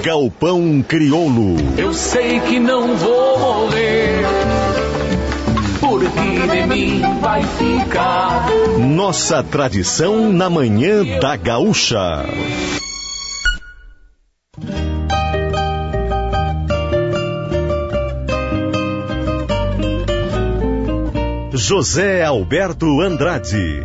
Galpão Crioulo. Eu sei que não vou morrer, porque de mim vai ficar nossa tradição na manhã da Gaúcha. José Alberto Andrade.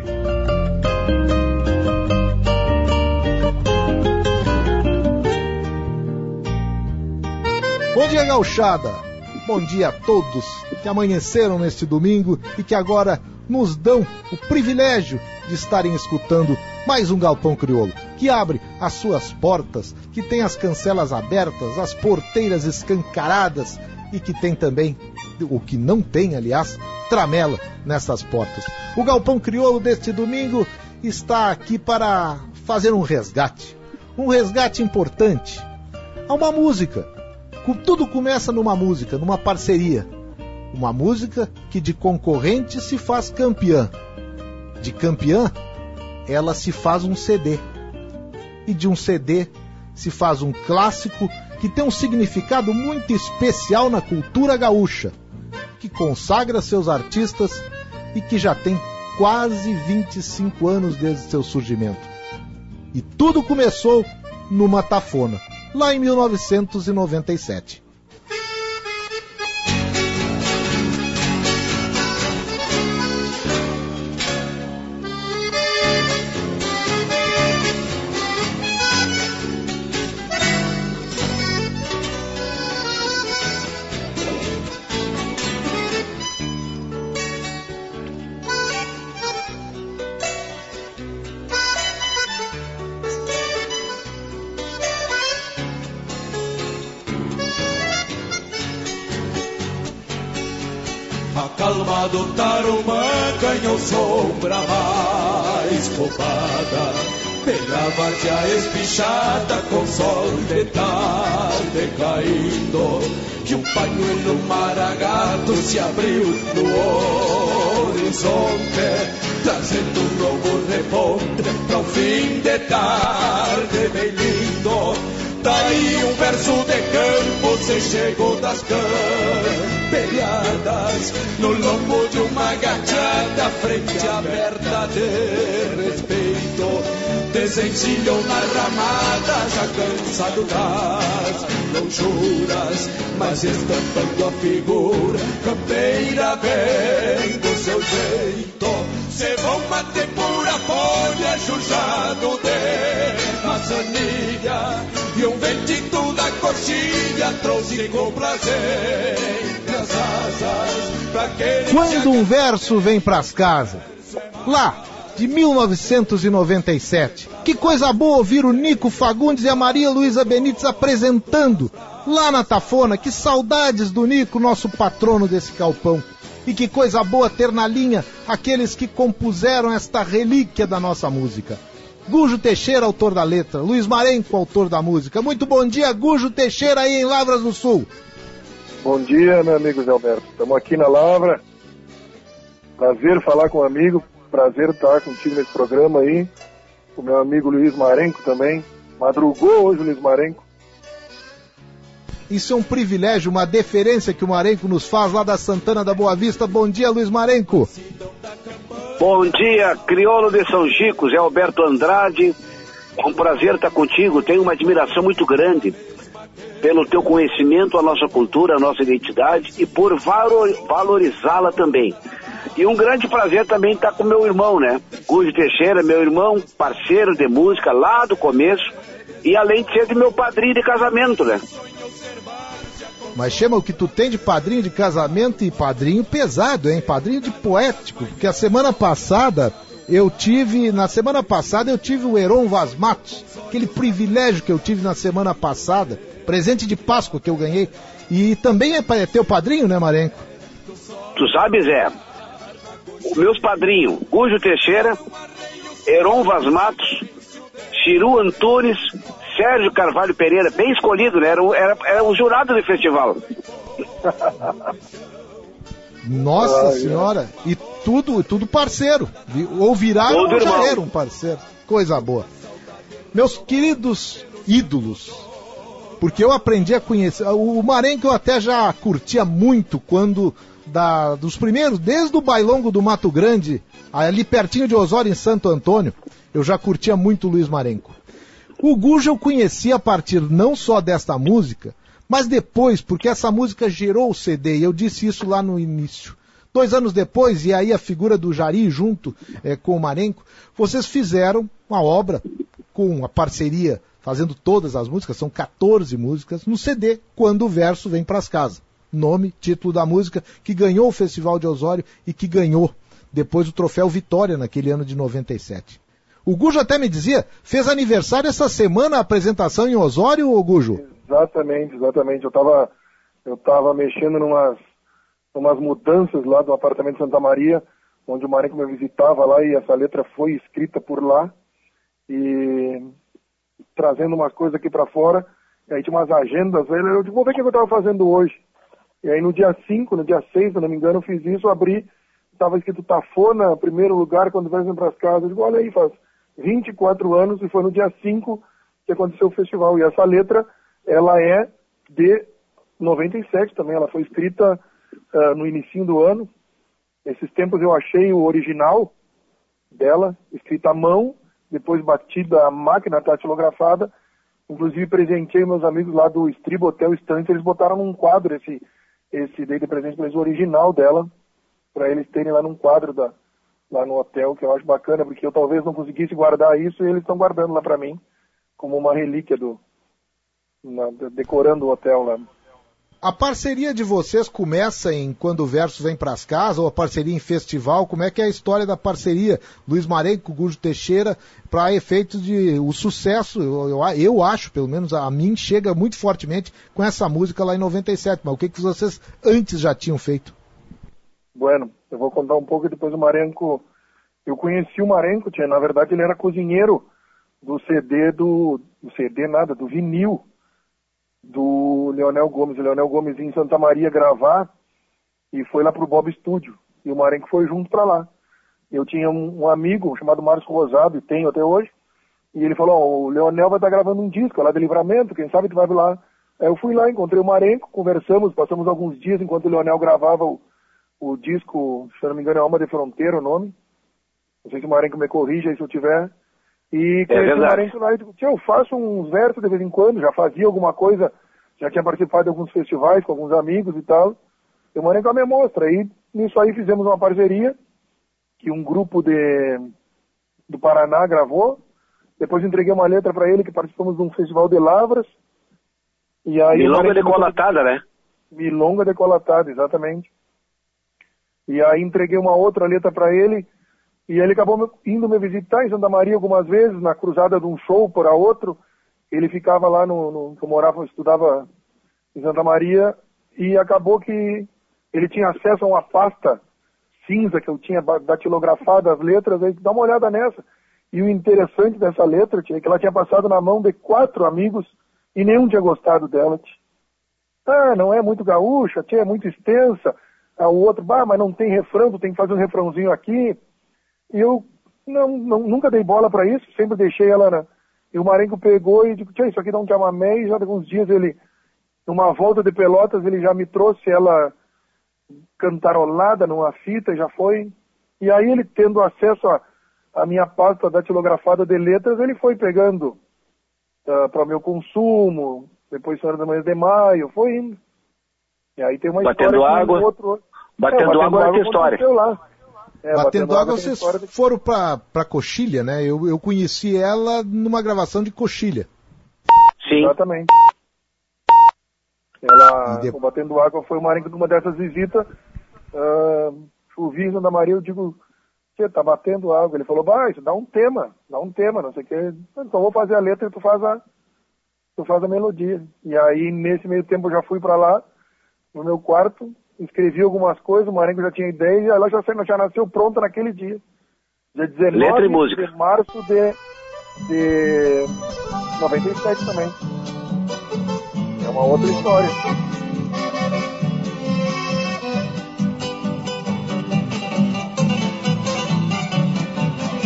Bom dia, gauchada! Bom dia a todos que amanheceram neste domingo e que agora nos dão o privilégio de estarem escutando mais um Galpão Crioulo, que abre as suas portas, que tem as cancelas abertas, as porteiras escancaradas e que tem também, o que não tem, aliás, tramela nessas portas. O Galpão Crioulo deste domingo está aqui para fazer um resgate importante a uma música. Tudo começa numa música, numa parceria. Uma música que de concorrente se faz campeã. De campeã, ela se faz um CD. E de um CD se faz um clássico que tem um significado muito especial na cultura gaúcha, que consagra seus artistas e que já tem quase 25 anos desde seu surgimento. E tudo começou numa tafona, lá em 1997. Calma do Tarumã ganhou sombra mais copada, pela várzea espichada com sol de tarde caindo, e um pañuelo maragato se abriu no horizonte, trazendo um novo reponte para um fim de tarde bem lindo. Daí um verso de campo se chegou das camperiadas, no lombo de uma gachada, frente aberta de respeito, desencilham na ramada, já cansado das lonjuras, mas estampando a figura campeira bem do seu jeito. Se vão bater pura folha, chujado de maçanilha, e um ventito da coxilha trouxe com prazer as asas pra aquele. Quando um verso vem pras casas, lá de 1997, que coisa boa ouvir o Nico Fagundes e a Maria Luísa Benites apresentando lá na tafona. Que saudades do Nico, nosso patrono desse galpão. E que coisa boa ter na linha aqueles que compuseram esta relíquia da nossa música. Gujo Teixeira, autor da letra, Luiz Marenco, autor da música. Muito bom dia, Gujo Teixeira, aí em Lavras do Sul. Bom dia, meu amigo Zé Alberto. Estamos aqui na Lavra. Prazer falar com o amigo, prazer estar contigo nesse programa aí. O meu amigo Luiz Marenco também. Madrugou hoje o Luiz Marenco. Isso é um privilégio, uma deferência que o Marenco nos faz lá da Santana da Boa Vista. Bom dia, Luiz Marenco. Bom dia, crioulo de São Chico, Zé Alberto Andrade. É um prazer estar contigo. Tenho uma admiração muito grande pelo teu conhecimento, a nossa cultura, a nossa identidade e por valorizá-la também. E um grande prazer também estar com meu irmão, né? Gujo Teixeira, meu irmão, parceiro de música lá do começo, e além de ser de meu padrinho de casamento, né? Mas chama o que tu tem de padrinho de casamento e padrinho pesado, hein? Padrinho de poético, porque na semana passada eu tive o Heron Vaz Matos, aquele privilégio que eu tive na semana passada, presente de Páscoa que eu ganhei, e também é teu padrinho, né, Marenco? Tu sabe, Zé, os meus padrinhos, Gujo Teixeira, Heron Vaz Matos, Chiru Antunes, Sérgio Carvalho Pereira, bem escolhido, né? Era um jurado do festival. Nossa senhora, e tudo parceiro. Ou viraram ou já eram parceiro. Coisa boa. Meus queridos ídolos, porque eu aprendi a conhecer. O Marenco eu até já curtia muito quando, dos primeiros, desde o Bailongo do Mato Grande, ali pertinho de Osório, em Santo Antônio, eu já curtia muito o Luiz Marenco. O Gujo eu conheci a partir não só desta música, mas depois, porque essa música gerou o CD, e eu disse isso lá no início. 2 anos depois, e aí a figura do Jari junto com o Marenco, vocês fizeram uma obra com a parceria, fazendo todas as músicas, são 14 músicas, no CD, Quando o Verso Vem Pras Casas. Nome, título da música, que ganhou o Festival de Osório e que ganhou depois o troféu Vitória naquele ano de 97. O Gujo até me dizia, fez aniversário essa semana a apresentação em Osório, ô Gujo? Exatamente. Eu tava mexendo numas mudanças lá do apartamento de Santa Maria, onde o Marenco me visitava lá, e essa letra foi escrita por lá, e trazendo umas coisas aqui para fora, e aí tinha umas agendas, eu digo, vou ver o que eu tava fazendo hoje. E aí no dia 5, no dia 6, se não me engano, eu fiz isso, abri, estava escrito Tafona, primeiro lugar, quando vem para as casas. Eu digo, olha aí, faz 24 anos, e foi no dia 5 que aconteceu o festival. E essa letra, ela é de 97 também, ela foi escrita no início do ano. Esses tempos eu achei o original dela, escrita à mão, depois batida a máquina datilografada. Inclusive presenteei meus amigos lá do Estribo Hotel Estante, eles botaram num quadro esse dei de presente para eles, o original dela, para eles terem lá num quadro lá no hotel, que eu acho bacana, porque eu talvez não conseguisse guardar isso, e eles estão guardando lá para mim, como uma relíquia decorando o hotel lá. A parceria de vocês começa em Quando o Verso Vem Pras Casas, ou a parceria em festival? Como é que é a história da parceria Luiz Marenco, Gujo Teixeira, para efeitos de o sucesso, eu acho, pelo menos a mim, chega muito fortemente com essa música lá em 97, mas o que vocês antes já tinham feito? Bueno, eu vou contar um pouco, e depois o Marenco, eu conheci o Marenco, na verdade ele era cozinheiro do do vinil, do Leonel Gomes. O Leonel Gomes ia em Santa Maria gravar e foi lá pro Bob Studio. E o Marenco foi junto para lá. Eu tinha um amigo chamado Márcio Rosado, e tenho até hoje, e ele falou, o Leonel vai estar gravando um disco lá de Livramento, quem sabe tu vai lá. Aí eu fui lá, encontrei o Marenco, conversamos, passamos alguns dias enquanto o Leonel gravava o disco, se eu não me engano é Alma de Fronteira o nome. Não sei se o Marenco me corrija aí se eu tiver. E conheci o Marenco lá e digo, eu faço uns versos de vez em quando, já fazia alguma coisa, já tinha participado de alguns festivais com alguns amigos e tal. E o Marenco me mostra. E nisso aí fizemos uma parceria, que um grupo do Paraná gravou. Depois entreguei uma letra para ele, que participamos de um festival de Lavras. E aí Milonga Decolatada, né? Milonga Decolatada, exatamente. E aí entreguei uma outra letra para ele, e ele acabou indo me visitar em Santa Maria algumas vezes, na cruzada de um show para outro. Ele ficava lá que eu estudava em Santa Maria, e acabou que ele tinha acesso a uma pasta cinza que eu tinha datilografado as letras, aí dá uma olhada nessa. E o interessante dessa letra, tia, é que ela tinha passado na mão de 4 amigos e nenhum tinha gostado dela. Tia. Não é muito gaúcha, tia, é muito extensa. O outro, mas não tem refrão, tu tem que fazer um refrãozinho aqui. E eu nunca dei bola para isso, sempre deixei ela E o Marenco pegou e disse, tia, isso aqui dá um chamamé, e já de alguns dias ele, numa volta de Pelotas, ele já me trouxe ela cantarolada numa fita, já foi. E aí ele, tendo acesso a minha pasta datilografada de letras, ele foi pegando para o meu consumo, depois Senhora da Manhã de Maio, foi indo. E aí tem uma Batendo história água. Batendo água é outra história. Lá. Batendo água, vocês foram pra Coxilha, né? Eu conheci ela numa gravação de Coxilha. Sim. Exatamente. O Batendo Água foi o Marenco de uma dessas visitas. Chovia em Santa Maria, eu digo, você tá batendo água. Ele falou, isso dá um tema, não sei o que. Então vou fazer a letra e tu faz a melodia. E aí, nesse meio tempo, eu já fui pra lá, no meu quarto, escrevi algumas coisas, o Marenco já tinha ideia, e ela já nasceu pronta naquele dia. Dia 19 de março de 97 também. É uma outra história.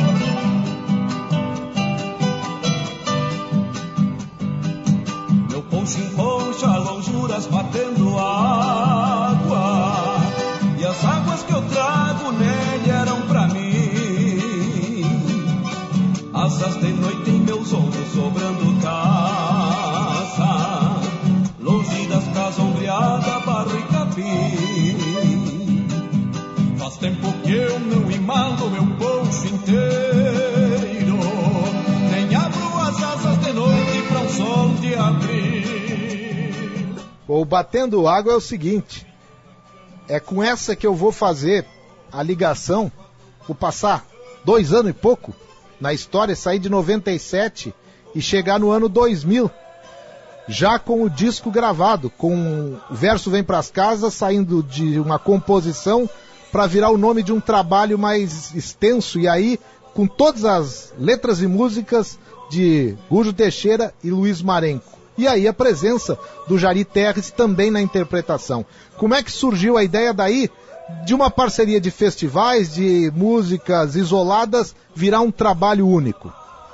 Meu poncho em poncha, lonjuras batendo água, e as águas que eu trago nele eram pra mim, asas de noite em meus ombros sobrando caça, longe das casas ombreadas, barro e capim. Faz tempo que eu não imalo meu poncho inteiro, nem abro as asas de noite pra um sol de abril. O Batendo Água é o seguinte, é com essa que eu vou fazer a ligação, vou passar 2 anos e pouco na história, sair de 97 e chegar no ano 2000, já com o disco gravado, com o Verso Vem Pras Casas, saindo de uma composição para virar o nome de um trabalho mais extenso, e aí com todas as letras e músicas de Gujo Teixeira e Luiz Marenco. E aí a presença do Jari Terres também na interpretação. Como é que surgiu a ideia daí de uma parceria de festivais, de músicas isoladas, virar um trabalho único?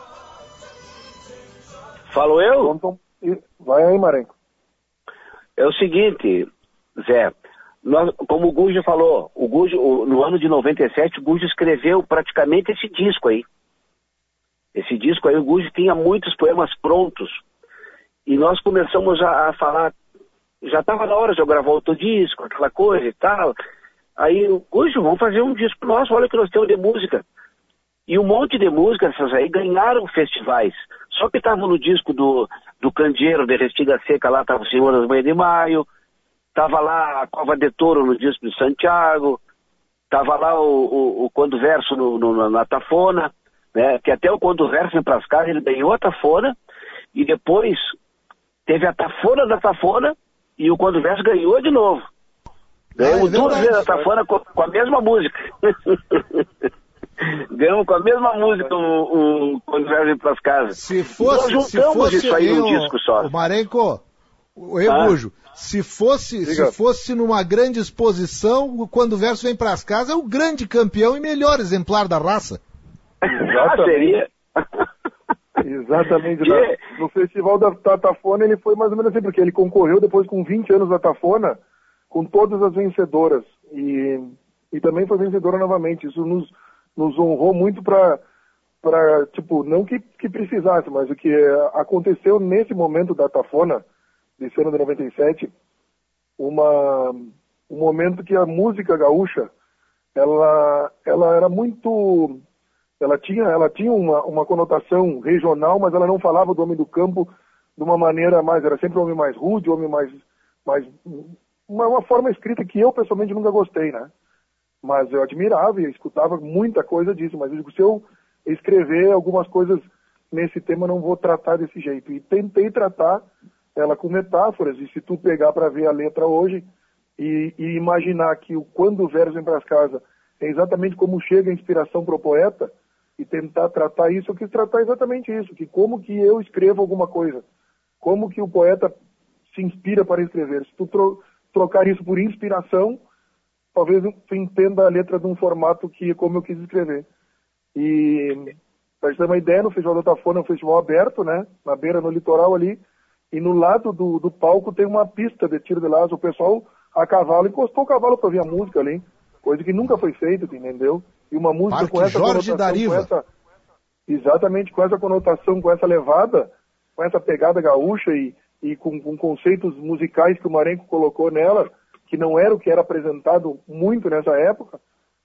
Falo eu? Então, vai aí, Marenco. É o seguinte, Zé, como o Gujo falou, no ano de 97, o Gujo escreveu praticamente esse disco aí. Esse disco aí, o Gujo tinha muitos poemas prontos. E nós começamos a falar, já estava na hora de eu gravar outro disco, aquela coisa e tal. Aí, Gujo, vamos fazer um disco nosso, olha o que nós temos de música. E um monte de músicas, essas aí, ganharam festivais. Só que estavam no disco do Candeeiro, de Restiga Seca, lá estava o Senhor das Manhãs de Maio. Tava lá a Cova de Touro no disco de Santiago, tava lá o Quando Verso na Tafona, né? Que até o Quando Verso Vem Pras Casas, ele ganhou a Tafona, e depois teve a Tafona da Tafona, e o Quando Verso ganhou de novo. Ganhamos 2 vezes a Tafona com a mesma música. Ganhamos com a mesma música o Quando Verso Vem Pras Casas. Se fosse, nós juntamos isso aí num disco só. O Marenco, o Rebujo, se fosse numa grande exposição, Quando o Verso Vem Pras Casas, é o grande campeão e melhor exemplar da raça. Seria. Exatamente. No Festival da Tafona ele foi mais ou menos assim, porque ele concorreu depois com 20 anos da Tafona, com todas as vencedoras. E também foi vencedora novamente. Isso nos honrou muito para tipo, não que precisasse, mas o que aconteceu nesse momento da Tafona, desse ano de 97, um momento que a música gaúcha, ela era muito, ela tinha uma conotação regional, mas ela não falava do homem do campo de uma maneira mais, era sempre um homem mais rude, um homem mais uma forma escrita que eu pessoalmente nunca gostei, né? Mas eu admirava e escutava muita coisa disso, mas eu digo, se eu escrever algumas coisas nesse tema, eu não vou tratar desse jeito. E tentei tratar ela com metáforas, e se tu pegar para ver a letra hoje e imaginar que Quando o Verso Vem Pras Casas é exatamente como chega a inspiração pro poeta, e tentar tratar isso, eu quis tratar exatamente isso, que como que eu escrevo alguma coisa, como que o poeta se inspira para escrever. Se tu trocar isso por inspiração, talvez tu entenda a letra de um formato que como eu quis escrever. E para gente ter uma ideia, no Festival da Tafona é um festival aberto, né, na beira, no litoral ali, e no lado do palco tem uma pista de tiro de laço. O pessoal a cavalo encostou o cavalo para ouvir a música ali, coisa que nunca foi feita, entendeu? E uma música Parque com essa Jorge conotação, exatamente com essa conotação, com essa levada, com essa pegada gaúcha e com conceitos musicais que o Marenco colocou nela, que não era o que era apresentado muito nessa época,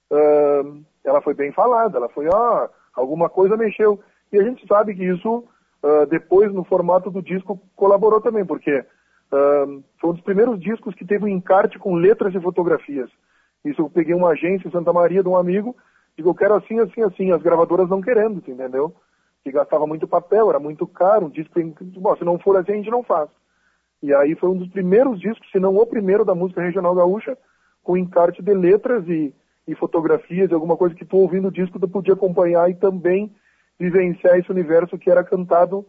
ela foi bem falada, ela foi, alguma coisa mexeu. E a gente sabe que isso, depois no formato do disco, colaborou também, porque foi um dos primeiros discos que teve um encarte com letras e fotografias. Isso eu peguei uma agência em Santa Maria de um amigo, digo, eu quero assim, assim, assim, as gravadoras não querendo, entendeu? Que gastava muito papel, era muito caro, um disco, bom, se não for assim a gente não faz. E aí foi um dos primeiros discos, se não o primeiro da música regional gaúcha, com encarte de letras e fotografias, alguma coisa que tu ouvindo o disco tu podia acompanhar e também vivenciar esse universo que era cantado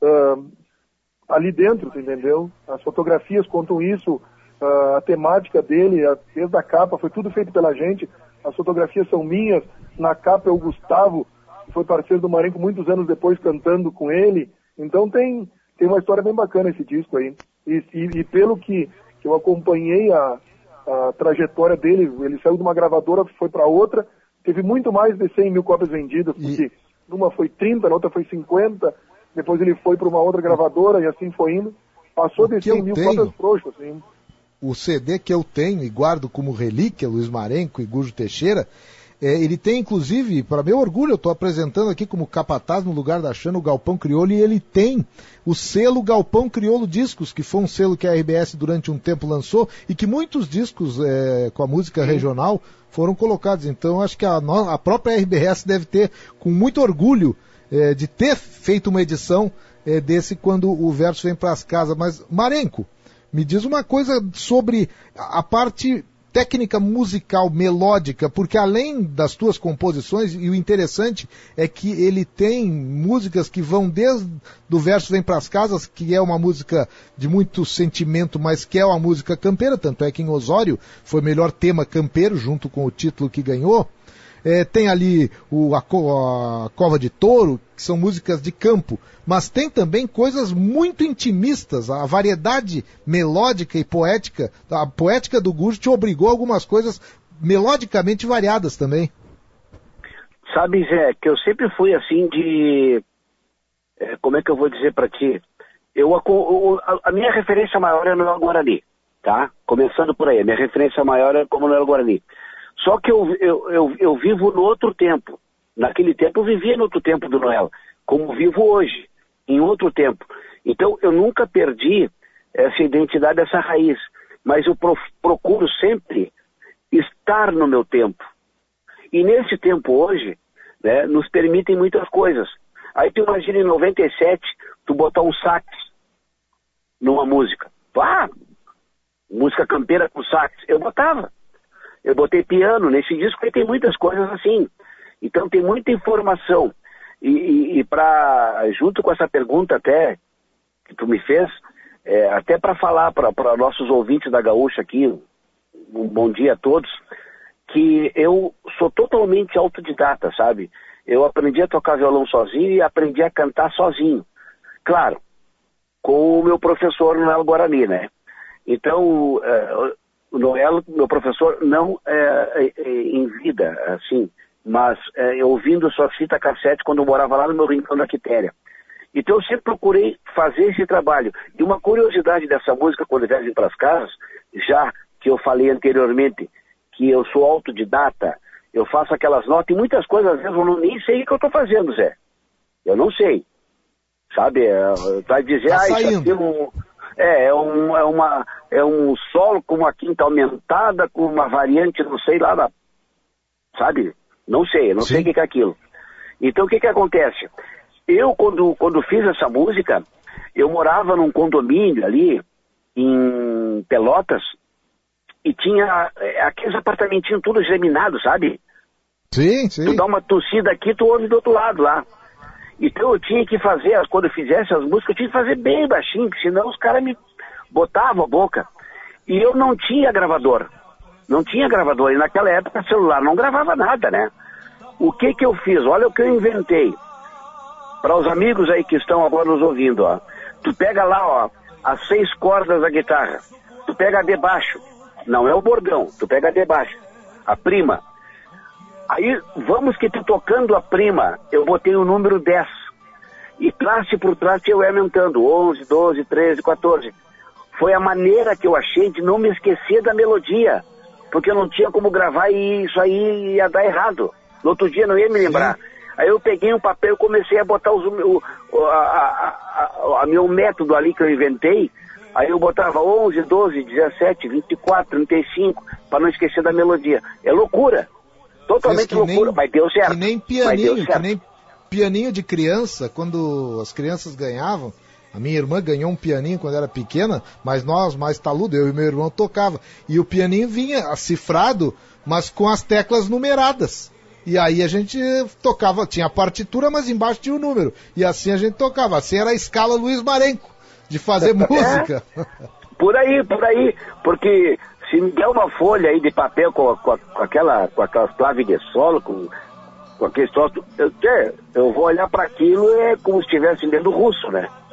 ali dentro, entendeu? As fotografias contam isso, a temática dele, desde a capa, foi tudo feito pela gente, as fotografias são minhas, na capa é o Gustavo, que foi parceiro do Marenco muitos anos depois cantando com ele, então tem tem uma história bem bacana esse disco aí. E pelo que eu acompanhei a trajetória dele, ele saiu de uma gravadora, foi para outra, teve muito mais de 100 mil cópias vendidas, porque numa foi 30, na outra foi 50, depois ele foi para uma outra gravadora e assim foi indo. Passou de 100 mil cópias frouxas. Assim. O CD que eu tenho e guardo como relíquia, Luiz Marenco e Gujo Teixeira, ele tem, inclusive, para meu orgulho, eu estou apresentando aqui como capataz no lugar da Xana, o Galpão Crioulo, e ele tem o selo Galpão Crioulo Discos, que foi um selo que a RBS durante um tempo lançou, e que muitos discos com a música regional foram colocados. Então, acho que a própria RBS deve ter, com muito orgulho, de ter feito uma edição desse quando o verso vem para as casas. Mas, Marenco, me diz uma coisa sobre a parte técnica musical, melódica, porque além das tuas composições, e o interessante é que ele tem músicas que vão desde do verso Vem Pras Casas, que é uma música de muito sentimento, mas que é uma música campeira, tanto é que em Osório foi o melhor tema campeiro, junto com o título que ganhou. Tem ali a Cova de Touro, que são músicas de campo, mas tem também coisas muito intimistas. A variedade melódica e poética, a poética do Gujo te obrigou a algumas coisas melodicamente variadas também. Sabe, Zé, que eu sempre fui assim de... como é que eu vou dizer pra ti? A minha referência maior é Noel Guarani, tá? Começando por aí, a minha referência maior é como Noel Guarani. Só que eu vivo no outro tempo. Naquele tempo eu vivia no outro tempo do Noel, como vivo hoje, em outro tempo. Então eu nunca perdi essa identidade, essa raiz. Mas eu procuro sempre estar no meu tempo. E nesse tempo hoje, né, nos permitem muitas coisas. Aí tu imagina em 97, tu botar um sax numa música. Música campeira com sax. Eu botava. Eu botei piano nesse disco e tem muitas coisas assim. Então tem muita informação. E junto com essa pergunta até que tu me fez, até para falar para nossos ouvintes da Gaúcha aqui, um bom dia a todos, que eu sou totalmente autodidata, sabe? Eu aprendi a tocar violão sozinho e aprendi a cantar sozinho. Claro, com o meu professor Noel Guarani, né? Então... o Noel, meu professor, não em vida, assim, mas ouvindo sua fita cassete quando eu morava lá no meu rincão da Quitéria. Então eu sempre procurei fazer esse trabalho. E uma curiosidade dessa música, quando viajam para as casas, já que eu falei anteriormente que eu sou autodidata, eu faço aquelas notas e muitas coisas, às vezes eu nem sei o que eu estou fazendo, Zé. Eu não sei. Sabe, vai dizer, isso aqui é um solo com uma quinta aumentada, com uma variante, não sei lá, sabe? Não sei o que é aquilo. Então o que acontece? Eu, quando fiz essa música, eu morava num condomínio ali, em Pelotas, e tinha aqueles apartamentinhos tudo geminados, sabe? Sim. Tu dá uma tossida aqui, tu ouve do outro lado lá. Então eu tinha que fazer, quando eu fizesse as músicas, eu tinha que fazer bem baixinho, porque senão os caras me botavam a boca. E eu não tinha gravador. E naquela época celular não gravava nada, né? O que eu fiz? Olha o que eu inventei. Para os amigos aí que estão agora nos ouvindo, ó. Tu pega lá, ó, as 6 cordas da guitarra. Tu pega a de baixo. Não é o bordão, tu pega a de baixo. A prima. Aí, vamos que tu tocando a prima, eu botei o número 10. E classe por classe eu ia aumentando. 11, 12, 13, 14. Foi a maneira que eu achei de não me esquecer da melodia. Porque eu não tinha como gravar e isso aí ia dar errado. No outro dia não ia me lembrar. Sim. Aí eu peguei um papel e comecei a botar o meu método ali que eu inventei. Aí eu botava 11, 12, 17, 24, 35, para não esquecer da melodia. É loucura. Totalmente loucura, mas deu certo. Que nem pianinho de criança, quando as crianças ganhavam. A minha irmã ganhou um pianinho quando era pequena, mas nós, mais taludo, eu e meu irmão tocava. E o pianinho vinha cifrado, mas com as teclas numeradas. E aí a gente tocava, tinha a partitura, mas embaixo tinha o número. E assim a gente tocava. Assim era a escala Luiz Marenco, de fazer música. Por aí. Porque se me der uma folha aí de papel com aquelas claves de solo, com aquele troço, eu vou olhar para aquilo como se estivesse lendo russo, né?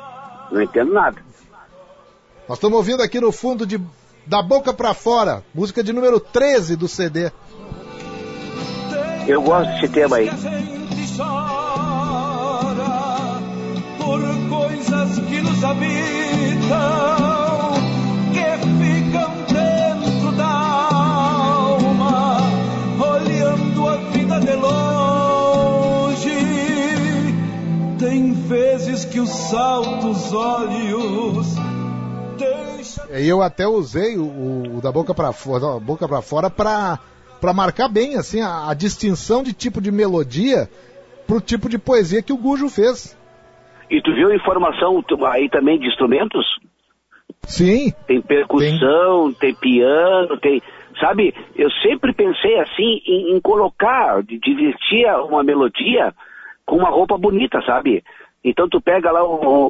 Não entendo nada. Nós estamos ouvindo aqui no fundo Da Boca Pra Fora, música de número 13 do CD. Eu gosto desse tema aí. Por coisas que nos habitam, que ficam dentro da alma, olhando a vida de longe. Tem vezes que os altos olhos deixam... Eu até usei o Da Boca Pra Fora para marcar bem assim, a distinção de tipo de melodia pro tipo de poesia que o Gujo fez. E tu viu informação aí também de instrumentos? Sim. Tem percussão, tem piano, tem... Sabe, eu sempre pensei assim em colocar, de vestir uma melodia com uma roupa bonita, sabe? Então tu pega lá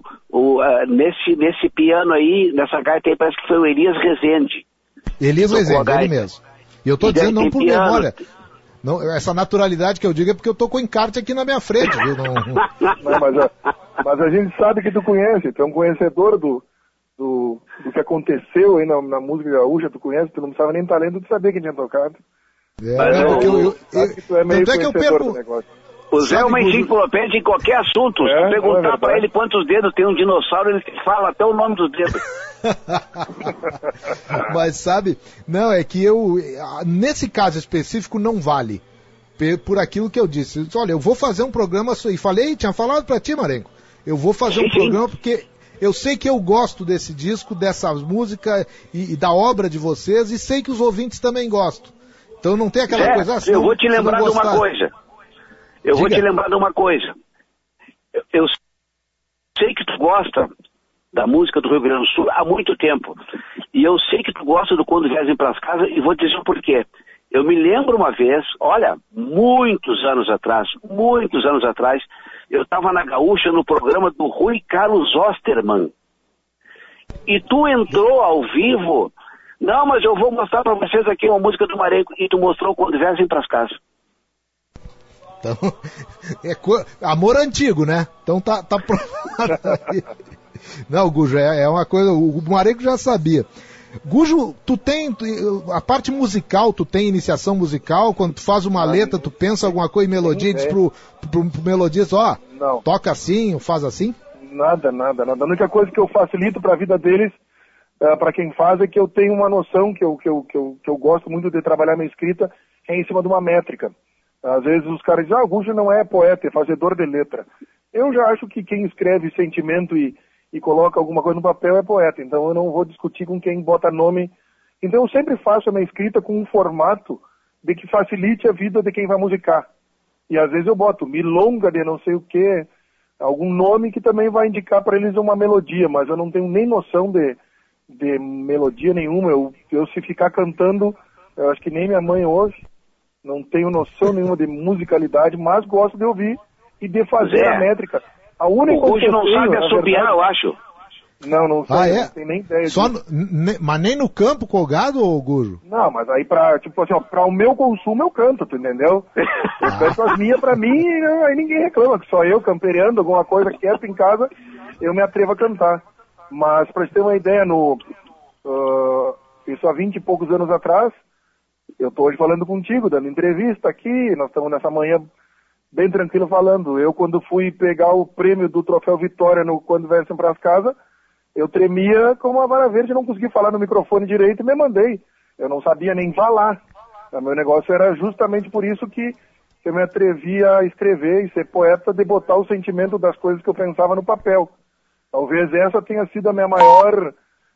nesse piano aí, nessa gaita aí, parece que foi o Elias Rezende. Elias Rezende, ele mesmo. E eu tô dizendo não por memória. Não, essa naturalidade que eu digo é porque eu tô com o encarte aqui na minha frente, viu? Não, mas a gente sabe que tu conhece, tu é um conhecedor do que aconteceu aí na música gaúcha, tu conhece, tu não precisava nem estar lendo, tu sabia que tinha tocado. Porque tu é meio conhecedor do negócio. O Zé é uma enciclopédia em qualquer assunto. Se tu perguntar pra ele quantos dedos tem um dinossauro, ele fala até o nome dos dedos. Mas sabe, não, é que nesse caso específico não vale, por aquilo que eu disse. Olha, eu vou fazer um programa, e tinha falado pra ti, Marenco, eu vou fazer um programa porque eu sei que eu gosto desse disco, dessa música e da obra de vocês, e sei que os ouvintes também gostam. Então não tem aquela coisa assim. Eu vou te lembrar de uma coisa. Eu sei que tu gosta da música do Rio Grande do Sul há muito tempo. E eu sei que tu gosta do Quando Viessem Pras Casas, e vou dizer o porquê. Eu me lembro uma vez, olha, muitos anos atrás, eu estava na Gaúcha no programa do Rui Carlos Osterman. E tu entrou ao vivo, não, mas eu vou mostrar para vocês aqui uma música do Marenco, e tu mostrou Quando Viessem Pras Casas. Então, amor antigo, né? Então tá provado aí. Não, Gujo, é uma coisa, o Marenco já sabia. Gujo, tu tem a parte musical, tu tem iniciação musical, quando tu faz uma letra, tu pensa alguma coisa em melodia e diz pro melodista, toca assim, faz assim? Nada. A única coisa que eu facilito pra vida deles, pra quem faz, é que eu tenho uma noção que eu gosto muito de trabalhar minha escrita, é em cima de uma métrica. Às vezes os caras dizem, o Gujo não é poeta, é fazedor de letra. Eu já acho que quem escreve sentimento e coloca alguma coisa no papel é poeta, então eu não vou discutir com quem bota nome. Então eu sempre faço a minha escrita com um formato de que facilite a vida de quem vai musicar. E às vezes eu boto milonga de não sei o que, algum nome que também vai indicar para eles uma melodia, mas eu não tenho nem noção de melodia nenhuma. Eu se ficar cantando, eu acho que nem minha mãe hoje, não tenho noção nenhuma de musicalidade, mas gosto de ouvir e de fazer a métrica. A única hoje não sabe assobiar, eu acho. Não sei, não tem nem ideia disso. Mas nem no campo com o gado, ô Gujo? Não, mas aí pra o meu consumo eu canto, tu entendeu? Eu canto as minhas pra mim e aí ninguém reclama, que só eu campereando alguma coisa quieto em casa, eu me atrevo a cantar. Mas pra você ter uma ideia, isso há 20 e poucos anos atrás, eu tô hoje falando contigo, dando entrevista aqui, nós estamos nessa manhã bem tranquilo falando. Eu, quando fui pegar o prêmio do Troféu Vitória Quando Viessem Pras Casas, eu tremia como uma vara verde, não consegui falar no microfone direito e me mandei. Eu não sabia nem falar. O meu negócio era justamente por isso que eu me atrevi a escrever e ser poeta, de botar o sentimento das coisas que eu pensava no papel. Talvez essa tenha sido a minha maior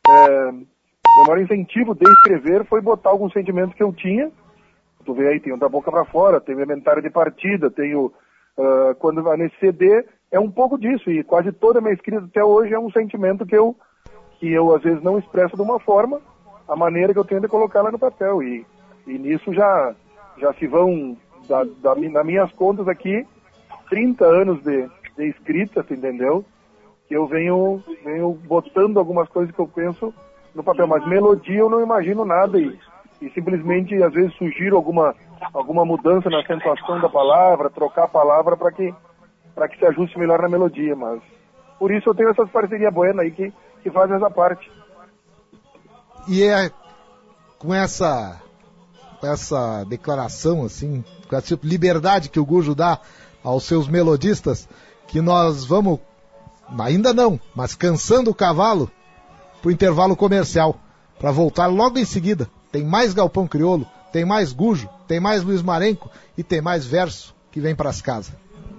incentivo de escrever, foi botar alguns sentimentos que eu tinha. Tu vê aí, tem o Da Boca Pra Fora, tem o Inventário de Partida, tem quando vai nesse CD, é um pouco disso, e quase toda a minha escrita até hoje é um sentimento que eu às vezes não expresso de uma forma, a maneira que eu tenho de colocar lá no papel, e nisso já se vão, nas minhas contas aqui, 30 anos de escrita, tu entendeu? Que eu venho botando algumas coisas que eu penso no papel, mas melodia eu não imagino nada, e simplesmente às vezes sugiro alguma mudança na acentuação da palavra, trocar a palavra para que se ajuste melhor na melodia, mas Por isso eu tenho essas parcerias buenas aí que fazem essa parte. E é com essa declaração, assim, com essa liberdade que o Gujo dá aos seus melodistas, que nós vamos, ainda não, mas cansando o cavalo, pro intervalo comercial, para voltar logo em seguida. Tem mais Galpão Crioulo, tem mais Gujo, tem mais Luiz Marenco e tem mais verso que vem pras casas.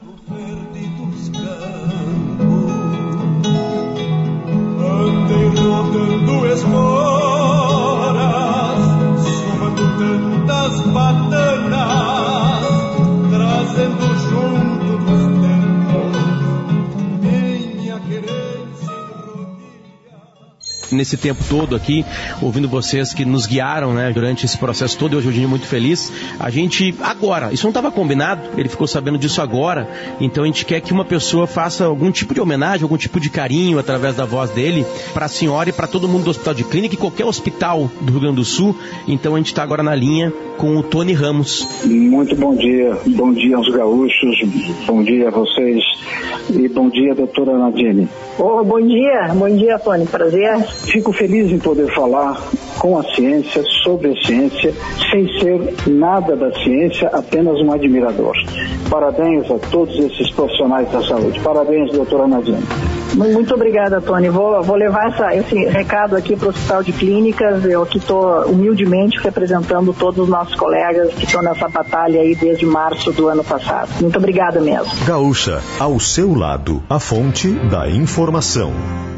Andei rodando esporas, somando tantas batanas, trazendo junto dos tempos minha querência enrodilha. Nesse tempo todo aqui, ouvindo vocês que nos guiaram, né, durante esse processo todo, e hoje o Dinho muito feliz, a gente, agora, isso não estava combinado, ele ficou sabendo disso agora, então a gente quer que uma pessoa faça algum tipo de homenagem, algum tipo de carinho através da voz dele, para a senhora e para todo mundo do Hospital de Clínica e qualquer hospital do Rio Grande do Sul. Então a gente está agora na linha com o Tony Ramos. Muito bom dia aos gaúchos, bom dia a vocês e bom dia, doutora Nadine. Oh, bom dia, Tony, prazer. Fico feliz em poder falar com a ciência, sobre a ciência, sem ser nada da ciência, apenas um admirador. Parabéns a todos esses profissionais da saúde. Parabéns, doutora Nadine. Muito obrigada, Tony. Vou levar esse recado aqui para o Hospital de Clínicas. Eu aqui estou humildemente representando todos os nossos colegas que estão nessa batalha aí desde março do ano passado. Muito obrigada mesmo. Gaúcha, ao seu lado, a fonte da informação.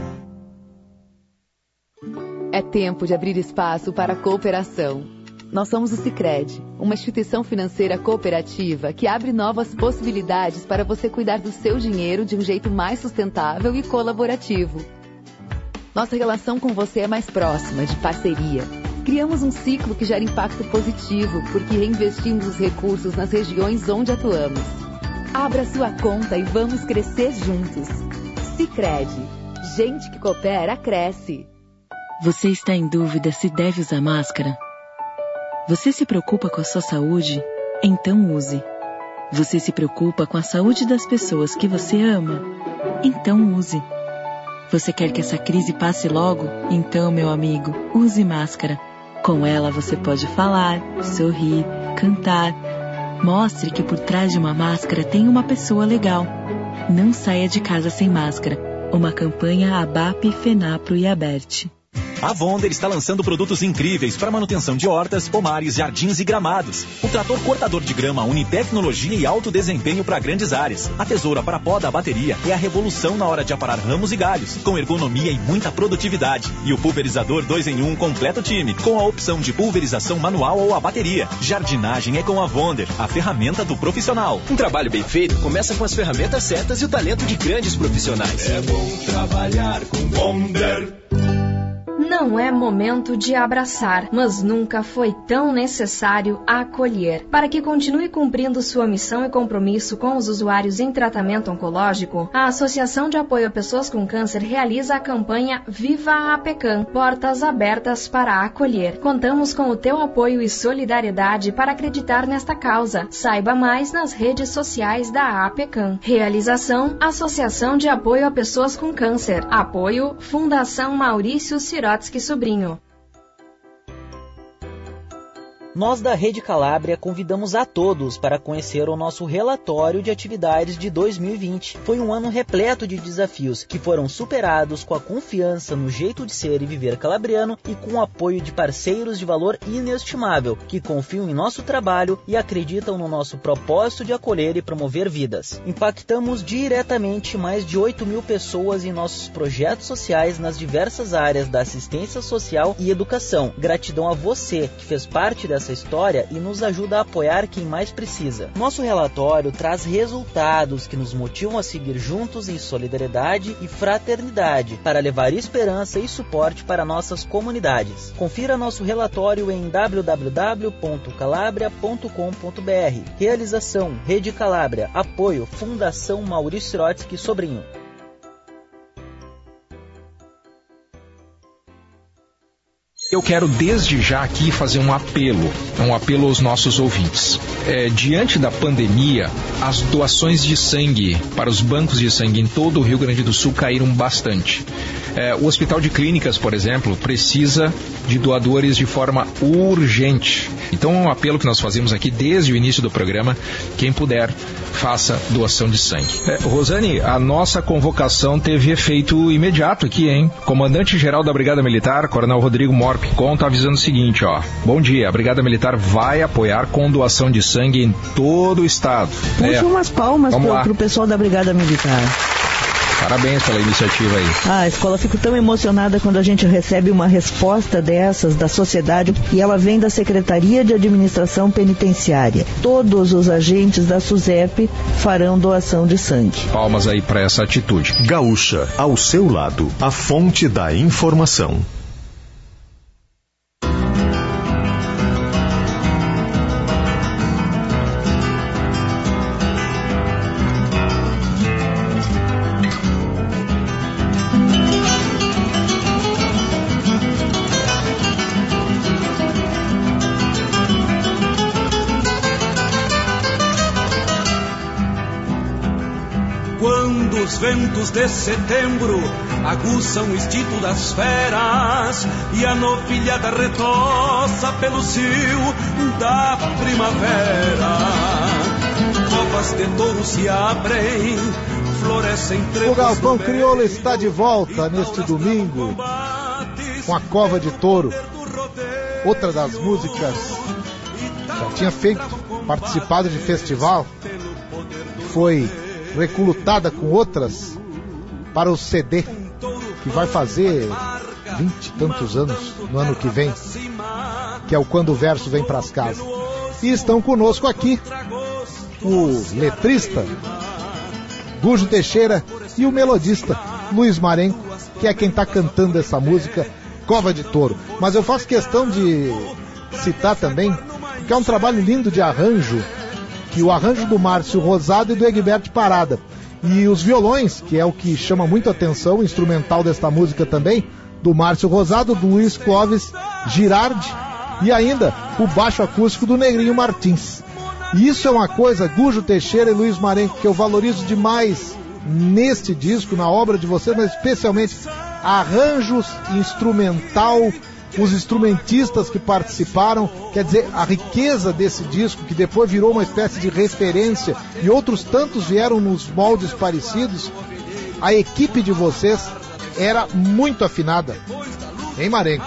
É tempo de abrir espaço para a cooperação. Nós somos o Sicredi, uma instituição financeira cooperativa que abre novas possibilidades para você cuidar do seu dinheiro de um jeito mais sustentável e colaborativo. Nossa relação com você é mais próxima, de parceria. Criamos um ciclo que gera impacto positivo, porque reinvestimos os recursos nas regiões onde atuamos. Abra sua conta e vamos crescer juntos. Sicredi. Gente que coopera, cresce. Você está em dúvida se deve usar máscara? Você se preocupa com a sua saúde? Então use. Você se preocupa com a saúde das pessoas que você ama? Então use. Você quer que essa crise passe logo? Então, meu amigo, use máscara. Com ela você pode falar, sorrir, cantar. Mostre que por trás de uma máscara tem uma pessoa legal. Não saia de casa sem máscara. Uma campanha ABAP, FENAPRO e ABERT. A Vonder está lançando produtos incríveis para manutenção de hortas, pomares, jardins e gramados. O trator cortador de grama une tecnologia e alto desempenho para grandes áreas. A tesoura para poda a bateria é a revolução na hora de aparar ramos e galhos, com ergonomia e muita produtividade. E o pulverizador 2-em-1 completa o time, com a opção de pulverização manual ou a bateria. Jardinagem é com a Vonder, a ferramenta do profissional. Um trabalho bem feito começa com as ferramentas certas e o talento de grandes profissionais. É bom trabalhar com Vonder. Não é momento de abraçar, mas nunca foi tão necessário acolher. Para que continue cumprindo sua missão e compromisso com os usuários em tratamento oncológico, a Associação de Apoio a Pessoas com Câncer realiza a campanha Viva a APECAM, portas abertas para acolher. Contamos com o teu apoio e solidariedade para acreditar nesta causa. Saiba mais nas redes sociais da APECAM. Realização: Associação de Apoio a Pessoas com Câncer. Apoio: Fundação Maurício Sirotsky Sobrinho. Nós da Rede Calábria convidamos a todos para conhecer o nosso relatório de atividades de 2020. Foi um ano repleto de desafios que foram superados com a confiança no jeito de ser e viver calabriano e com o apoio de parceiros de valor inestimável que confiam em nosso trabalho e acreditam no nosso propósito de acolher e promover vidas. Impactamos diretamente mais de 8.000 pessoas em nossos projetos sociais nas diversas áreas da assistência social e educação. Gratidão a você que fez parte dessa história e nos ajuda a apoiar quem mais precisa. Nosso relatório traz resultados que nos motivam a seguir juntos em solidariedade e fraternidade para levar esperança e suporte para nossas comunidades. Confira nosso relatório em www.calabria.com.br. Realização: Rede Calábria. Apoio: Fundação Maurício Sirotsky Sobrinho. Eu quero desde já aqui fazer um apelo aos nossos ouvintes. Diante da pandemia, as doações de sangue para os bancos de sangue em todo o Rio Grande do Sul caíram bastante. O Hospital de Clínicas, por exemplo, precisa de doadores de forma urgente. Então é um apelo que nós fazemos aqui desde o início do programa. Quem puder, faça doação de sangue. Rosane, a nossa convocação teve efeito imediato aqui, hein? Comandante-geral da Brigada Militar, Coronel Rodrigo Mor Picon, tá avisando o seguinte, ó. Bom dia, a Brigada Militar vai apoiar com doação de sangue em todo o estado. Puxa umas palmas pro pessoal da Brigada Militar. Parabéns pela iniciativa aí. A escola fica tão emocionada quando a gente recebe uma resposta dessas da sociedade, e ela vem da Secretaria de Administração Penitenciária. Todos os agentes da SUSEP farão doação de sangue. Palmas aí para essa atitude. Gaúcha, ao seu lado, a fonte da informação. Os ventos de setembro aguçam o instinto das feras e a novilhada retoça pelo cio da primavera. Covas de touro se abrem, florescem trevas. O Galpão Crioulo está de volta neste domingo com a Cova de Touro. Outra das músicas já tinha participado de festival, foi recrutada com outras para o CD, que vai fazer 20 e tantos anos no ano que vem, que é o Quando o Verso Vem Pras Casas. E estão conosco aqui o letrista Gujo Teixeira e o melodista Luiz Marenco, que é quem está cantando essa música, Cova de Touro. Mas eu faço questão de citar também que é um trabalho lindo de arranjo, que o arranjo do Márcio Rosado e do Egberto Parada. E os violões, que é o que chama muito a atenção, o instrumental desta música também, do Márcio Rosado, do Luiz Clóvis Girardi, e ainda o baixo acústico do Negrinho Martins. E isso é uma coisa, Gujo Teixeira e Luiz Marenco, que eu valorizo demais neste disco, na obra de vocês, mas especialmente arranjos, instrumental, os instrumentistas que participaram, quer dizer, a riqueza desse disco, que depois virou uma espécie de referência, e outros tantos vieram nos moldes parecidos. A equipe de vocês era muito afinada, hein, Marenco?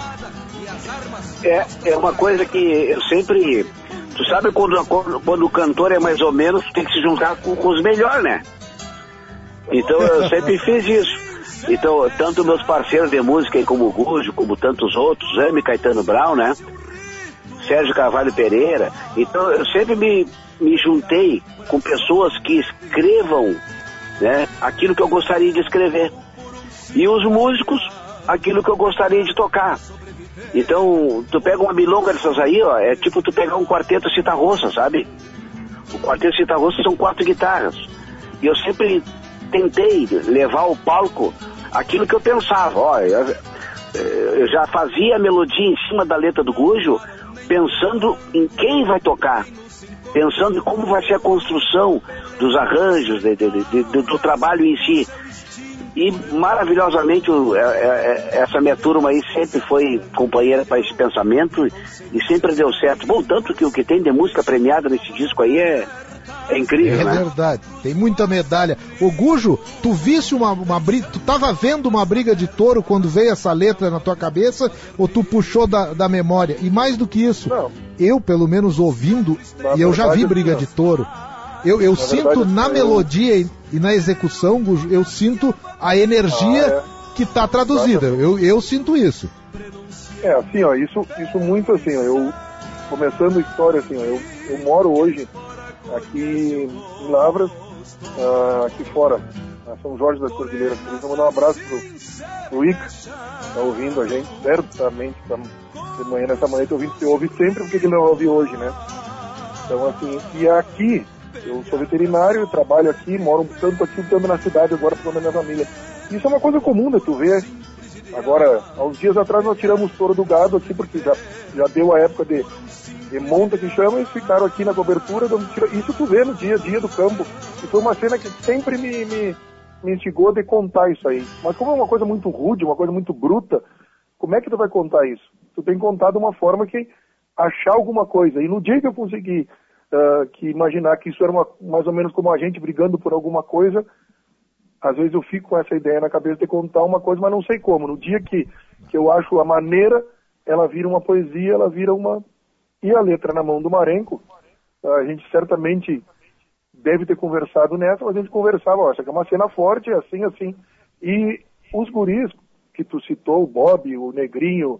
É uma coisa que eu sempre... Tu sabe quando o cantor é mais ou menos, tem que se juntar com os melhores, né? Então eu sempre fiz isso. Então, tanto meus parceiros de música aí, como o Gujo, como tantos outros, Jaime Caetano Brown, né? Sérgio Carvalho Pereira. Então, eu sempre me juntei com pessoas que escrevam, né, aquilo que eu gostaria de escrever. E os músicos, aquilo que eu gostaria de tocar. Então, tu pega uma milonga dessas aí, ó, é tipo tu pegar um quarteto citarrossa, sabe? O quarteto citarrossa são 4 guitarras. E eu sempre tentei levar ao palco aquilo que eu pensava. Ó, eu já fazia a melodia em cima da letra do Gujo, pensando em quem vai tocar, pensando em como vai ser a construção dos arranjos, do trabalho em si. E maravilhosamente essa minha turma aí sempre foi companheira para esse pensamento e sempre deu certo. Bom, tanto que o que tem de música premiada nesse disco aí é incrível, né? É verdade, tem muita medalha. Ô Gujo, tu visse uma briga, tu tava vendo uma briga de touro quando veio essa letra na tua cabeça, ou tu puxou da memória? E mais do que isso, não. Eu pelo menos ouvindo, e eu já vi briga de touro, eu sinto na melodia e na execução, Gujo, eu sinto a energia que tá traduzida, eu sinto isso. É, assim, ó, isso muito assim, ó, eu, começando a história, assim, ó, eu moro hoje aqui em Lavras, aqui fora, na São Jorge das Cordilheiras. Por isso, eu vou mandar um abraço pro Ica, que tá ouvindo a gente, certamente, de manhã, nessa manhã, você ouve sempre, porque ele não ouve hoje, né? Então, assim, e aqui, eu sou veterinário, eu trabalho aqui, moro tanto aqui, tanto na cidade agora, por conta da minha família. Isso é uma coisa comum, né? Tu vê Agora, há uns dias atrás nós tiramos o touro do gado aqui, porque já deu a época de monta que chama, e ficaram aqui na cobertura. Isso tu vê no dia a dia do campo. E foi uma cena que sempre me instigou de contar isso aí. Mas como é uma coisa muito rude, uma coisa muito bruta, como é que tu vai contar isso? Tu tem que contar de uma forma que achar alguma coisa. E no dia que eu consegui que imaginar que isso era mais ou menos como a gente brigando por alguma coisa, às vezes eu fico com essa ideia na cabeça de contar uma coisa, mas não sei como. No dia que eu acho a maneira, ela vira uma poesia, ela vira uma... E a letra na mão do Marenco, a gente certamente deve ter conversado nessa, mas a gente conversava, ó, essa aqui é uma cena forte, assim, assim. E os guris que tu citou, o Bob, o Negrinho,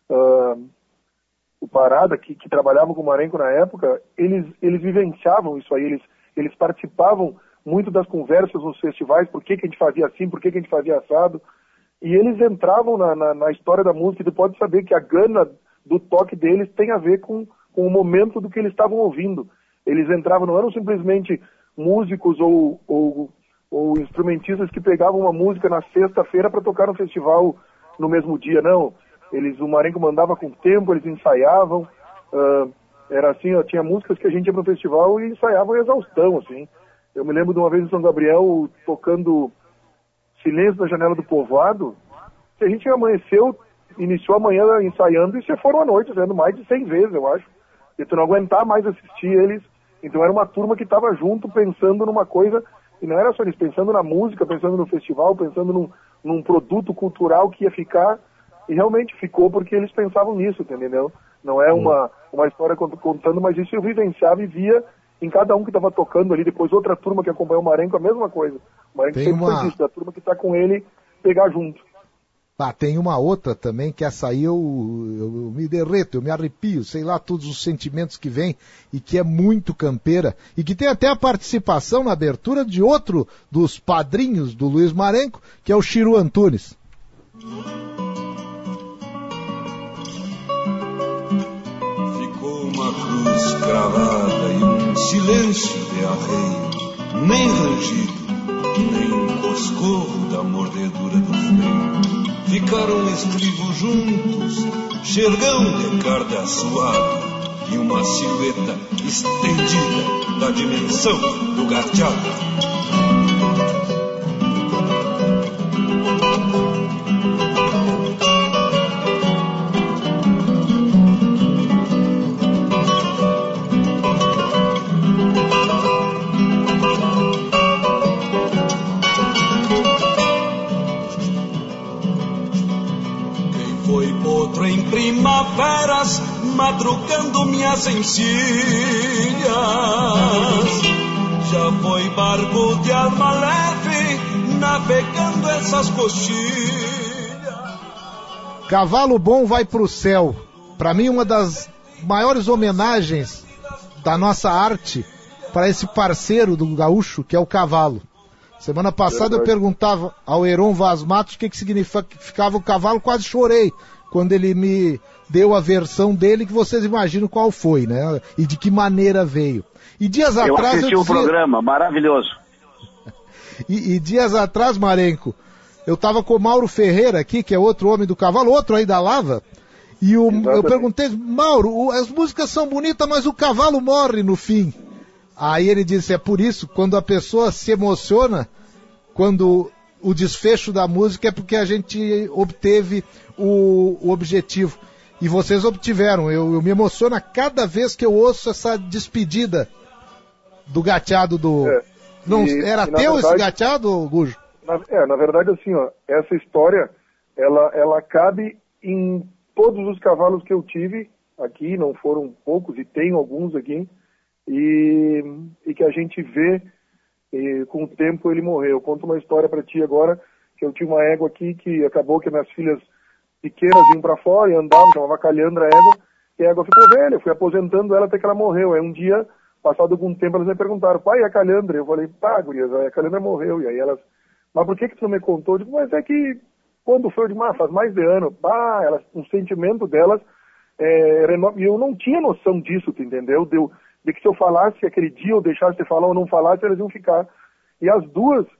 o Parada, que trabalhavam com o Marenco na época, eles vivenciavam isso aí, eles participavam muito das conversas nos festivais, por que a gente fazia assim, por que a gente fazia assado, e eles entravam na história da música, e tu pode saber que a gana do toque deles tem a ver com o momento do que eles estavam ouvindo. Eles entravam, não eram simplesmente músicos ou instrumentistas que pegavam uma música na sexta-feira para tocar no festival no mesmo dia, não. O Marenco mandava com tempo, eles ensaiavam, era assim, ó, tinha músicas que a gente ia pro festival e ensaiavam em exaustão, assim. Eu me lembro de uma vez em São Gabriel tocando Silêncio da Janela do Povoado, que a gente amanheceu, iniciou a manhã ensaiando e se foram à noite, fazendo mais de 100 vezes, eu acho. E tu não aguentar mais assistir eles. Então era uma turma que estava junto, pensando numa coisa, e não era só eles, pensando na música, pensando no festival, pensando num produto cultural que ia ficar, e realmente ficou porque eles pensavam nisso, entendeu? Não é uma história contando, mas isso eu vivenciava e via em cada um que estava tocando ali, depois outra turma que acompanhou o Marenco, a mesma coisa. O Marenco sempre fez isso, a turma que está com ele, pegar junto. Tem uma outra também, que essa aí eu me derreto, eu me arrepio, sei lá, todos os sentimentos que vem, e que é muito campeira, e que tem até a participação na abertura de outro dos padrinhos do Luiz Marenco, que é o Chiru Antunes. Ficou uma cruz cravada e um silêncio de arreio, nem rangido, nem coscorro da mordedura do freio. Ficaram estribos juntos, xergão de carne suado e uma silhueta estendida da dimensão do gateado. Primaveras madrugando minhas encilhas, já foi barco de alma leve navegando essas coxilhas. Cavalo Bom Vai Pro Céu, para mim uma das maiores homenagens da nossa arte para esse parceiro do gaúcho que é o cavalo. Semana passada eu perguntava ao Heron Vaz Matos o que significava o cavalo, quase chorei quando ele me deu a versão dele, que vocês imaginam qual foi, né? E de que maneira veio. E dias atrás assisti o programa, maravilhoso. E dias atrás, Marenco, eu tava com o Mauro Ferreira aqui, que é outro homem do cavalo, outro aí da Lava, e eu perguntei, Mauro, as músicas são bonitas, mas o cavalo morre no fim. Aí ele disse, é por isso, quando a pessoa se emociona, quando o desfecho da música é porque a gente obteve o objetivo. E vocês obtiveram. Eu me emociono a cada vez que eu ouço essa despedida do gateado do... Era teu verdade, esse gateado, Gujo? Na verdade, assim, ó, essa história, ela cabe em todos os cavalos que eu tive aqui, não foram poucos, e tenho alguns aqui, e que a gente vê, e com o tempo ele morreu. Eu conto uma história para ti agora, que eu tinha uma égua aqui, que acabou que minhas filhas pequenas vinham para fora e andavam, chamava Calhandra a égua, e a égua ficou velha, eu fui aposentando ela até que ela morreu. Aí um dia, passado algum tempo, elas me perguntaram, pai, a Calhandra? Eu falei, pá, gurias, a Calhandra morreu. E aí elas, mas por que tu não me contou? Eu digo, mas é que, quando foi? Eu digo, faz mais de ano. Pá, elas, um sentimento delas, e eu não tinha noção disso, tu entendeu? De que se eu falasse aquele dia, ou deixasse de falar ou não falasse, elas iam ficar. E as duas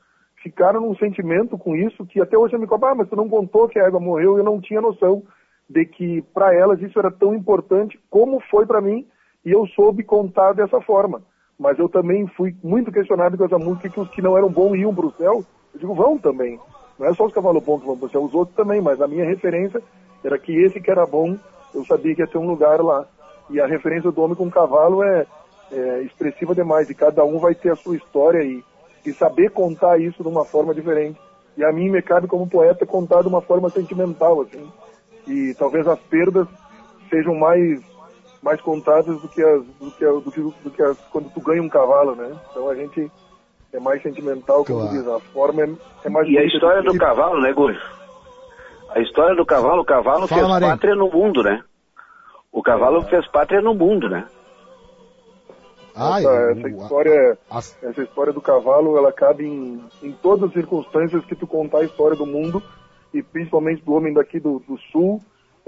ficaram num sentimento com isso que até hoje eu me cobro, mas tu não contou que a égua morreu, eu não tinha noção de que para elas isso era tão importante como foi para mim, e eu soube contar dessa forma. Mas eu também fui muito questionado com essa música, que os que não eram bons iam para o céu. Eu digo, vão também. Não é só os cavalos bons que vão para o céu, os outros também, mas a minha referência era que esse que era bom, eu sabia que ia ter um lugar lá. E a referência do homem com cavalo é expressiva demais, e cada um vai ter a sua história e saber contar isso de uma forma diferente. E a mim me cabe como poeta contar de uma forma sentimental, assim. E talvez as perdas sejam mais contadas do que as quando tu ganha um cavalo, né? Então a gente é mais sentimental, como diz, a forma é mais... E a história do cavalo, né, Guri? A história do cavalo, o cavalo fez pátria no mundo, né? O cavalo fez pátria no mundo, né? Essa história do cavalo, ela cabe em todas as circunstâncias que tu contar a história do mundo, e principalmente do homem daqui do sul.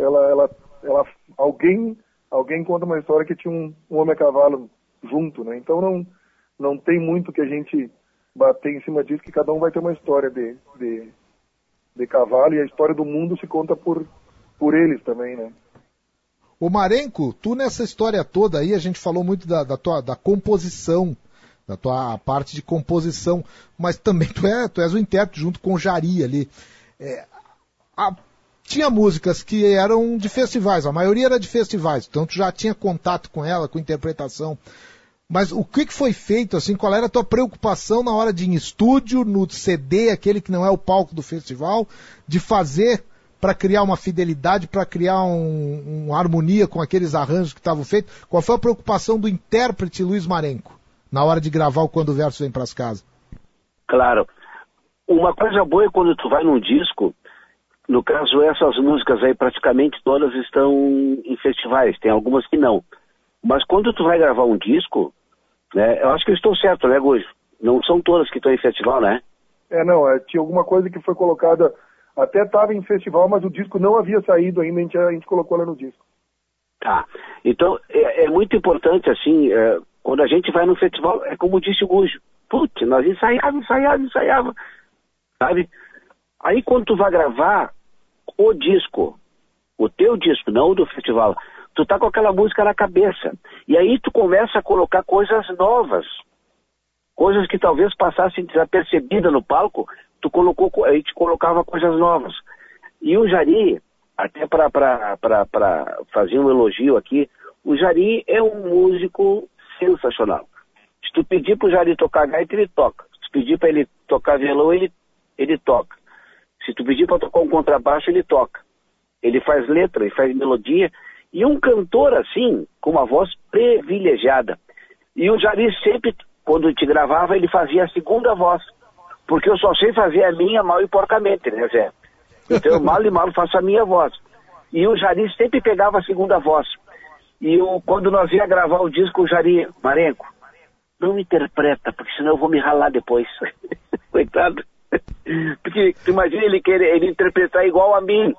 Alguém conta uma história que tinha um homem a cavalo junto, né? Então não tem muito que a gente bater em cima disso, que cada um vai ter uma história de cavalo, e a história do mundo se conta por eles também, né? Ô Marenco, tu nessa história toda aí, a gente falou muito da composição, da tua parte de composição, mas também tu és o intérprete junto com o Jari ali. Tinha músicas que eram de festivais, a maioria era de festivais, então tu já tinha contato com ela, com interpretação. Mas o que foi feito, assim, qual era a tua preocupação na hora de ir em estúdio, no CD, aquele que não é o palco do festival, de fazer para criar uma fidelidade, para criar uma harmonia com aqueles arranjos que estavam feitos? Qual foi a preocupação do intérprete Luiz Marenco na hora de gravar o Quando o Verso Vem Pras Casas? Claro. Uma coisa boa é quando tu vai num disco, no caso essas músicas aí praticamente todas estão em festivais, tem algumas que não. Mas quando tu vai gravar um disco, né, eu acho que eu estou certo, né, Gojo? Não são todas que estão em festival, né? Tinha alguma coisa que foi colocada, até estava em festival, mas o disco não havia saído ainda, a gente colocou ela no disco. Tá, então é muito importante, assim, quando a gente vai no festival, é como disse o Gojo, nós ensaiava, sabe? Aí quando tu vai gravar o disco, o teu disco, não o do festival, tu tá com aquela música na cabeça, e aí tu começa a colocar coisas novas, coisas que talvez passassem desapercebidas no palco, a gente colocava coisas novas. E o Jari, até para fazer um elogio aqui, o Jari é um músico sensacional. Se tu pedir pro Jari tocar gaita, ele toca. Se tu pedir para ele tocar violão, ele toca. Se tu pedir para tocar um contrabaixo, ele toca. Ele faz letra, ele faz melodia, e um cantor assim, com uma voz privilegiada. E o Jari sempre, quando te gravava, ele fazia a segunda voz, porque eu só sei fazer a minha mal e porcamente, né, Zé? Então eu mal e mal faço a minha voz. E o Jari sempre pegava a segunda voz. E quando nós ia gravar o disco, o Jari, Marenco, não interpreta, porque senão eu vou me ralar depois. Coitado. Porque tu imagina ele interpretar igual a mim.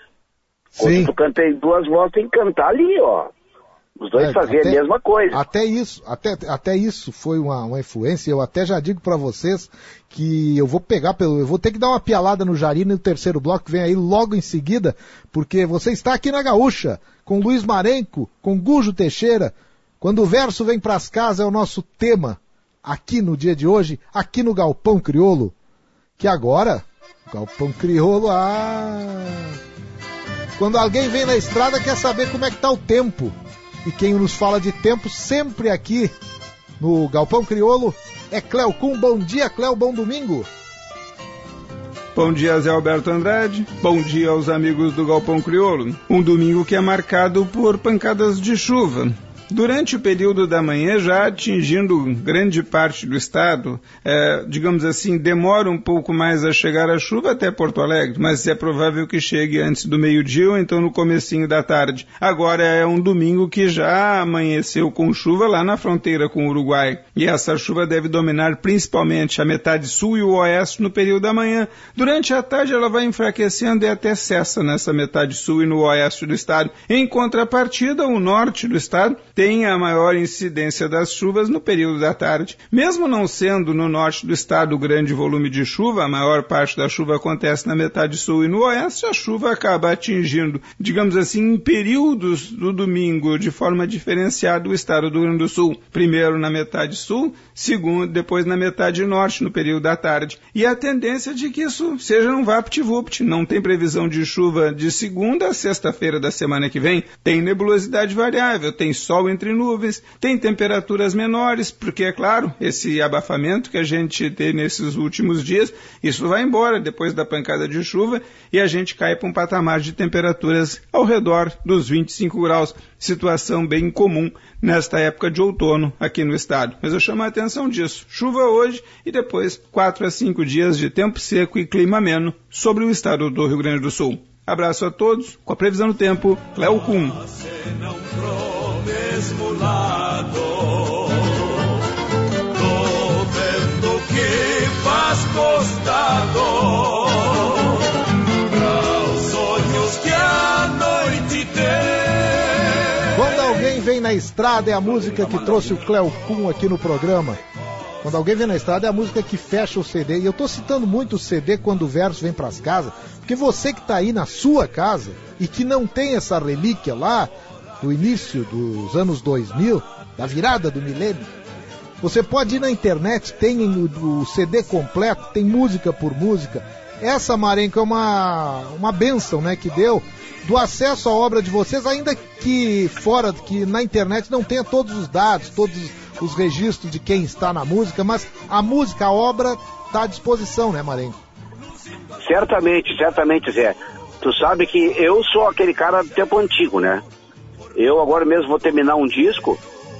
Quando tu canta em duas vozes, tem que cantar ali, ó. Os dois faziam a mesma coisa. Até isso foi uma influência. Eu até já digo para vocês que eu vou ter que dar uma pialada no Jari no terceiro bloco, que vem aí logo em seguida, porque você está aqui na Gaúcha, com Luiz Marenco, com Gujo Teixeira. Quando o verso vem pras casas é o nosso tema, aqui no dia de hoje, aqui no Galpão Crioulo. Que agora, Galpão Crioulo, quando alguém vem na estrada quer saber como é que tá o tempo. E quem nos fala de tempo sempre aqui no Galpão Crioulo é Cléo Kuhn. Bom dia, Cléo, bom domingo. Bom dia, Zé Alberto Andrade. Bom dia aos amigos do Galpão Crioulo. Um domingo que é marcado por pancadas de chuva. Durante o período da manhã, já atingindo grande parte do estado, digamos assim, demora um pouco mais a chegar a chuva até Porto Alegre, mas é provável que chegue antes do meio-dia ou então no comecinho da tarde. Agora é um domingo que já amanheceu com chuva lá na fronteira com o Uruguai, e essa chuva deve dominar principalmente a metade sul e o oeste no período da manhã. Durante a tarde ela vai enfraquecendo e até cessa nessa metade sul e no oeste do estado. Em contrapartida, o norte do estado tem a maior incidência das chuvas no período da tarde. Mesmo não sendo no norte do estado grande volume de chuva, a maior parte da chuva acontece na metade sul e no oeste, a chuva acaba atingindo, digamos assim, em períodos do domingo, de forma diferenciada o estado do Rio Grande do Sul. Primeiro na metade sul, segundo, depois na metade norte, no período da tarde. E a tendência de que isso seja um vapt-vupt. Não tem previsão de chuva de segunda a sexta-feira da semana que vem. Tem nebulosidade variável, tem sol entre nuvens, tem temperaturas menores, porque, é claro, esse abafamento que a gente tem nesses últimos dias, isso vai embora depois da pancada de chuva e a gente cai para um patamar de temperaturas ao redor dos 25 graus, situação bem comum nesta época de outono aqui no estado. Mas eu chamo a atenção disso. Chuva hoje e depois 4 a 5 dias de tempo seco e clima ameno sobre o estado do Rio Grande do Sul. Abraço a todos. Com a previsão do tempo, Cléo Kuhn. Quando alguém vem na estrada é a música que trouxe o Cléo Kuhn aqui no programa. Quando alguém vem na estrada é a música que fecha o CD. E eu tô citando muito o CD quando o verso vem pras casas, porque você que tá aí na sua casa e que não tem essa relíquia lá do início dos anos 2000, da virada do milênio, você pode ir na internet, tem o CD completo, tem música por música. Essa, Marenco, é uma bênção, né, que deu do acesso à obra de vocês, ainda que fora, que na internet não tenha todos os dados, todos os registros de quem está na música, mas a música, a obra está à disposição, né, Marenco? Certamente, Zé. Tu sabe que eu sou aquele cara do tempo antigo, né? Eu agora mesmo vou terminar um disco,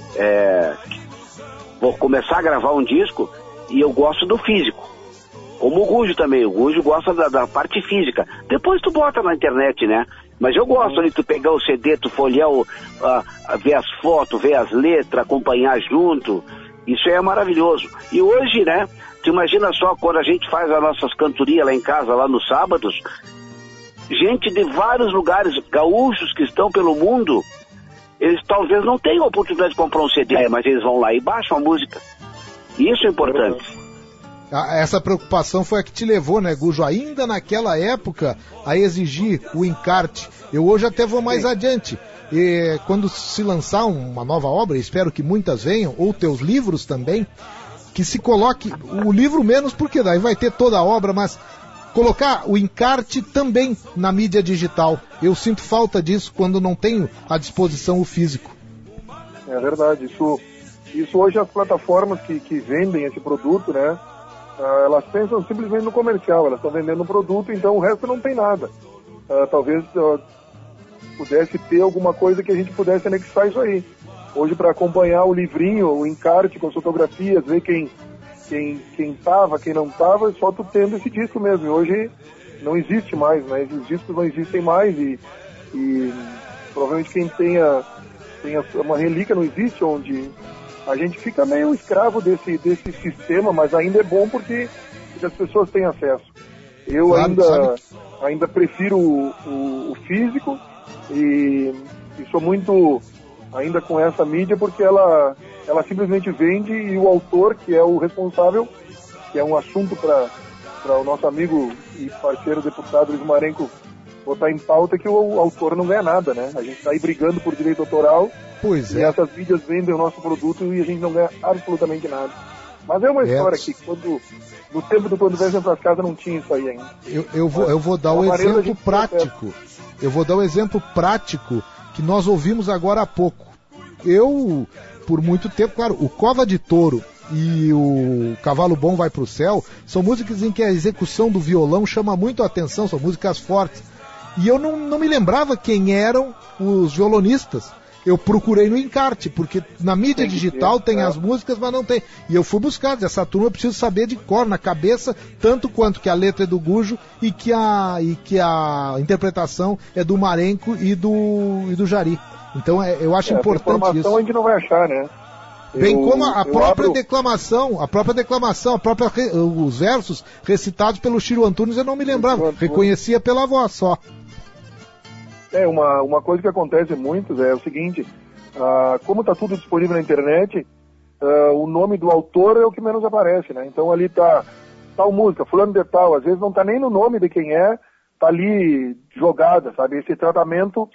vou começar a gravar um disco e eu gosto do físico. Como o Gujo também, o Gujo gosta da parte física. Depois tu bota na internet, né? Mas eu gosto de tu pegar o CD, tu folhear, ver as fotos, ver as letras, acompanhar junto. Isso é maravilhoso. E hoje, né, tu imagina só quando a gente faz as nossas cantorias lá em casa, lá nos sábados, gente de vários lugares, gaúchos que estão pelo mundo, eles talvez não tenham a oportunidade de comprar um CD, mas eles vão lá e baixam a música. Isso é importante. Essa preocupação foi a que te levou, né, Gujo, ainda naquela época, a exigir o encarte. Eu hoje até vou mais adiante. E quando se lançar uma nova obra, espero que muitas venham, ou teus livros também, que se coloque o livro menos, porque daí vai ter toda a obra, mas colocar o encarte também na mídia digital. Eu sinto falta disso quando não tenho à disposição o físico. É verdade. Isso hoje as plataformas que vendem esse produto, né, elas pensam simplesmente no comercial, elas estão vendendo um produto, então o resto não tem nada. Talvez pudesse ter alguma coisa que a gente pudesse anexar isso aí. Hoje, para acompanhar o livrinho, o encarte com as fotografias, ver quem tava, quem não tava, só tu tendo esse disco mesmo. E hoje não existe mais, né? Esses discos não existem mais e provavelmente quem tenha uma relíquia não existe, onde a gente fica meio escravo desse sistema, mas ainda é bom porque as pessoas têm acesso. Eu claro, ainda prefiro o físico e sou muito ainda com essa mídia porque ela simplesmente vende e o autor, que é o responsável, que é um assunto para o nosso amigo e parceiro deputado Luiz Marenco botar em pauta, que o autor não ganha nada, né? A gente está aí brigando por direito autoral. Pois é. E essas mídias vendem o nosso produto e a gente não ganha absolutamente nada. Mas é uma história que no tempo do Quando Vem para Casa não tinha isso aí ainda. Eu vou dar um exemplo prático. Eu vou dar um exemplo prático que nós ouvimos agora há pouco. Eu, por muito tempo, claro, o Cova de Touro e o Cavalo Bom Vai Pro Céu são músicas em que a execução do violão chama muito a atenção, são músicas fortes. E eu não me lembrava quem eram os violonistas. Eu procurei no encarte, porque na mídia digital tem as músicas, mas não tem. E eu fui buscar, essa turma eu preciso saber de cor, na cabeça, tanto quanto que a letra é do Gujo e que a interpretação é do Marenco e do Jari. Então eu acho importante isso. A gente não vai achar, né? Bem como a própria declamação, os versos recitados pelo Chiro Antunes eu não me lembrava, reconhecia pela voz só. Uma coisa que acontece muito é o seguinte, como está tudo disponível na internet, o nome do autor é o que menos aparece, né? Então ali tá tal música, fulano de tal, às vezes não tá nem no nome de quem é, tá ali jogada, sabe? Esse tratamento,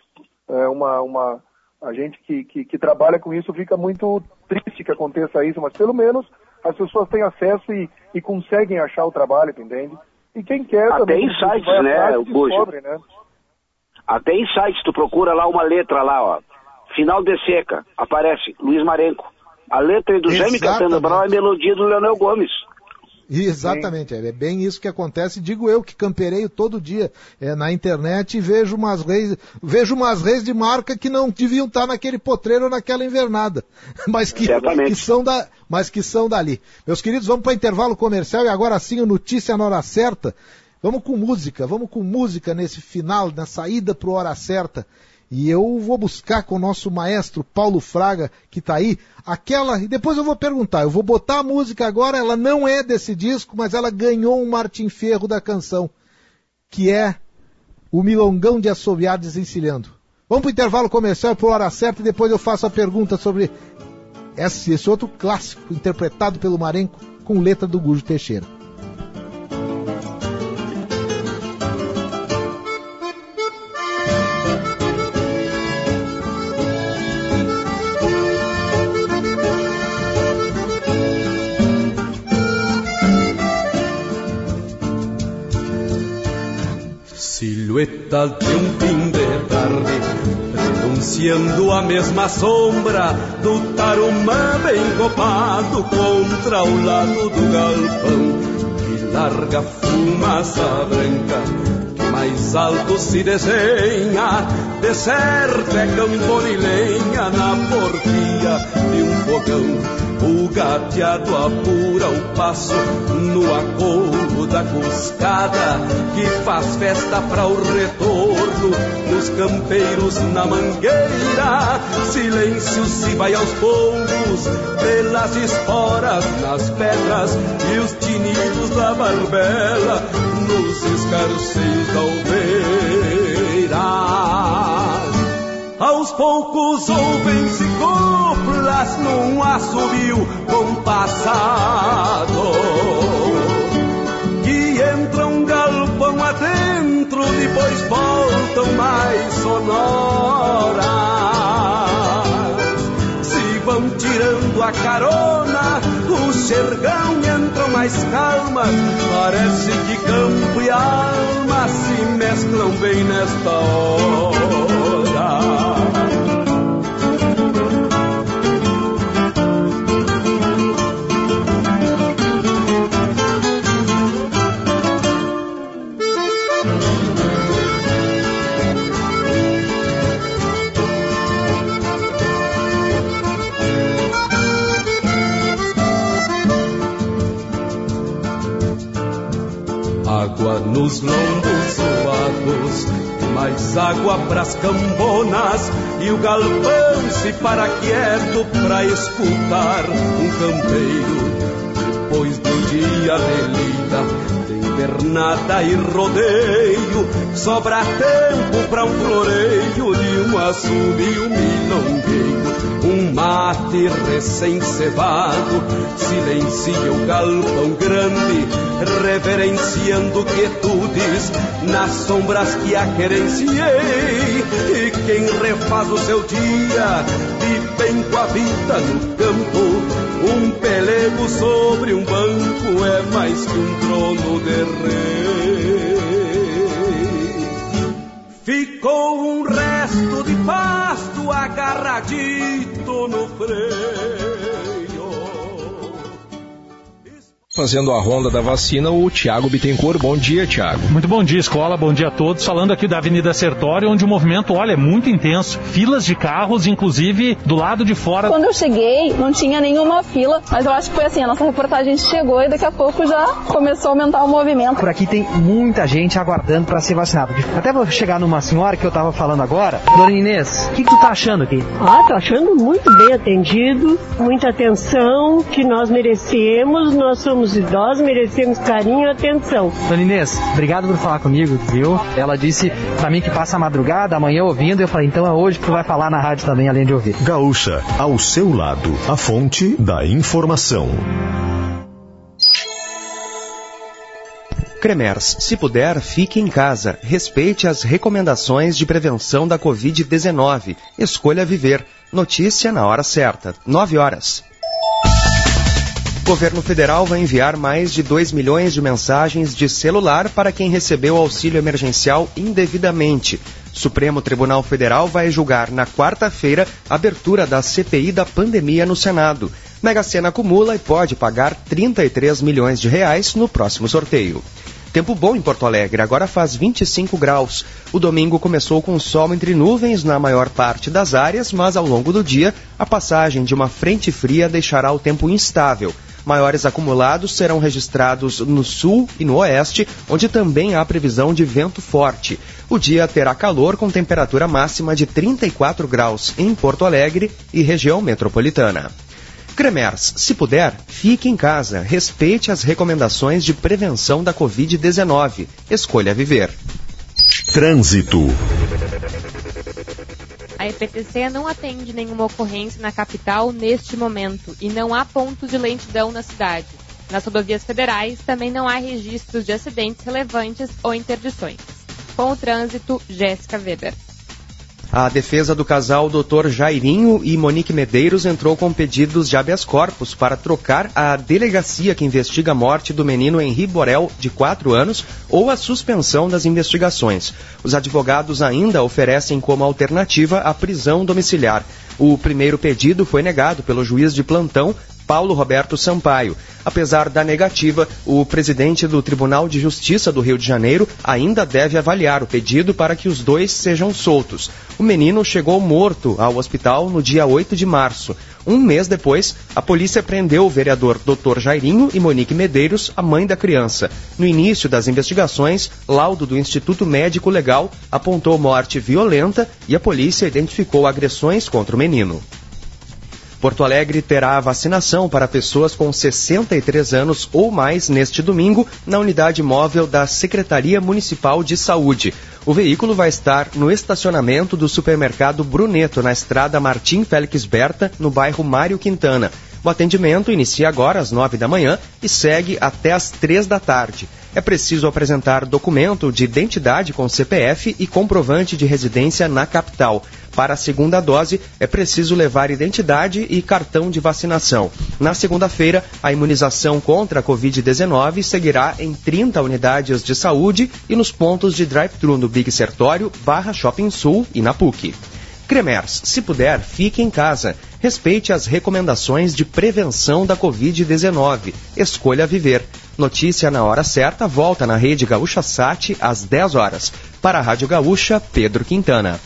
a gente que trabalha com isso fica muito triste que aconteça isso, mas pelo menos as pessoas têm acesso e conseguem achar o trabalho, entende? E quem quer até também... Até em sites, né, descobre, né? Até em sites, tu procura lá uma letra lá, ó, final de seca, aparece Luiz Marenco. A letra do Jaime Caetano Brau é melodia do Leonel Gomes. Exatamente, é bem isso que acontece. Digo eu que campereio todo dia na internet e vejo umas reis de marca que não deviam estar naquele potreiro ou naquela invernada, mas que são dali. Meus queridos, vamos para intervalo comercial e agora sim o Notícia na Hora Certa. Vamos com música nesse final, na saída para o Hora Certa. E eu vou buscar com o nosso maestro Paulo Fraga, que está aí, e depois eu vou perguntar, eu vou botar a música agora, ela não é desse disco, mas ela ganhou um Martim Ferro da canção, que é o Milongão de Assobiar Desencilhando. Vamos para o intervalo comercial para o Hora Certa e depois eu faço a pergunta sobre esse outro clássico, interpretado pelo Marenco, com letra do Gujo Teixeira. Silhueta de um fim de tarde, denunciando a mesma sombra do tarumã bem copado contra o lado do galpão, que larga fumaça branca, que mais alto se desenha, de certo é campo de lenha na porfia de um fogão. O gateado apura o passo no acolo da cuscada, que faz festa para o retorno dos campeiros na mangueira. Silêncio se vai aos poucos pelas esporas nas pedras e os tinidos da barbela nos escarceios da alveira. Aos poucos ouvem-se coplas num assobio compassado, que entram galpão adentro, depois voltam mais sonoras. Se vão tirando a carona, o xergão entram mais calmas. Parece que campo e alma se mesclam bem nesta hora. Água nos lombos suados, mais água pras cambonas, e o galpão se para quieto pra escutar um campeiro. Depois do dia de lida, de invernada e rodeio, sobra tempo pra um floreio de um assobio milongueiro. Um mate recém-cevado silencia o galpão grande, reverenciando quietudes nas sombras que querenciei. E quem refaz o seu dia vive bem com a vida no campo. Um pelego sobre um banco é mais que um trono de rei. Ficou um resto de pasto agarradito no freio. Fazendo a ronda da vacina, o Tiago Bittencourt. Bom dia, Tiago. Muito bom dia, escola, bom dia a todos. Falando aqui da Avenida Sertório, onde o movimento, olha, é muito intenso. Filas de carros, inclusive do lado de fora. Quando eu cheguei, não tinha nenhuma fila, mas eu acho que foi assim, a nossa reportagem chegou e daqui a pouco já começou a aumentar o movimento. Por aqui tem muita gente aguardando para ser vacinado. Até vou chegar numa senhora que eu tava falando agora. Dona Inês, o que tu tá achando aqui? Tô achando muito bem atendido, muita atenção que nós merecemos, nós somos os idosos merecemos carinho e atenção. Dona Inês, obrigado por falar comigo, viu? Ela disse pra mim que passa a madrugada, amanhã ouvindo, eu falei, então é hoje que tu vai falar na rádio também, além de ouvir. Gaúcha, ao seu lado, a fonte da informação. Cremers, se puder, fique em casa. Respeite as recomendações de prevenção da Covid-19. Escolha viver. Notícia na hora certa. 9h. Governo federal vai enviar mais de 2 milhões de mensagens de celular para quem recebeu auxílio emergencial indevidamente. Supremo Tribunal Federal vai julgar na quarta-feira a abertura da CPI da pandemia no Senado. Mega Sena acumula e pode pagar 33 milhões de reais no próximo sorteio. Tempo bom em Porto Alegre, agora faz 25 graus. O domingo começou com sol entre nuvens na maior parte das áreas, mas ao longo do dia, a passagem de uma frente fria deixará o tempo instável. Maiores acumulados serão registrados no sul e no oeste, onde também há previsão de vento forte. O dia terá calor com temperatura máxima de 34 graus em Porto Alegre e região metropolitana. Cremers, se puder, fique em casa. Respeite as recomendações de prevenção da Covid-19. Escolha viver. Trânsito. A EPTC não atende nenhuma ocorrência na capital neste momento e não há pontos de lentidão na cidade. Nas rodovias federais também não há registros de acidentes relevantes ou interdições. Com o trânsito, Jéssica Weber. A defesa do casal Dr. Jairinho e Monique Medeiros entrou com pedidos de habeas corpus para trocar a delegacia que investiga a morte do menino Henri Borel, de 4 anos, ou a suspensão das investigações. Os advogados ainda oferecem como alternativa a prisão domiciliar. O primeiro pedido foi negado pelo juiz de plantão, Paulo Roberto Sampaio. Apesar da negativa, o presidente do Tribunal de Justiça do Rio de Janeiro ainda deve avaliar o pedido para que os dois sejam soltos. O menino chegou morto ao hospital no dia 8 de março. Um mês depois, a polícia prendeu o vereador Dr. Jairinho e Monique Medeiros, a mãe da criança. No início das investigações, laudo do Instituto Médico Legal apontou morte violenta e a polícia identificou agressões contra o menino. Porto Alegre terá a vacinação para pessoas com 63 anos ou mais neste domingo na unidade móvel da Secretaria Municipal de Saúde. O veículo vai estar no estacionamento do supermercado Bruneto, na estrada Martim Félix Berta, no bairro Mário Quintana. O atendimento inicia agora às 9 da manhã e segue até às 3 da tarde. É preciso apresentar documento de identidade com CPF e comprovante de residência na capital. Para a segunda dose, é preciso levar identidade e cartão de vacinação. Na segunda-feira, a imunização contra a Covid-19 seguirá em 30 unidades de saúde e nos pontos de drive-thru no Big Sertório, Barra Shopping Sul e na PUC. Cremers, se puder, fique em casa. Respeite as recomendações de prevenção da Covid-19. Escolha viver. Notícia na hora certa volta na Rede Gaúcha Sat às 10 horas. Para a Rádio Gaúcha, Pedro Quintana.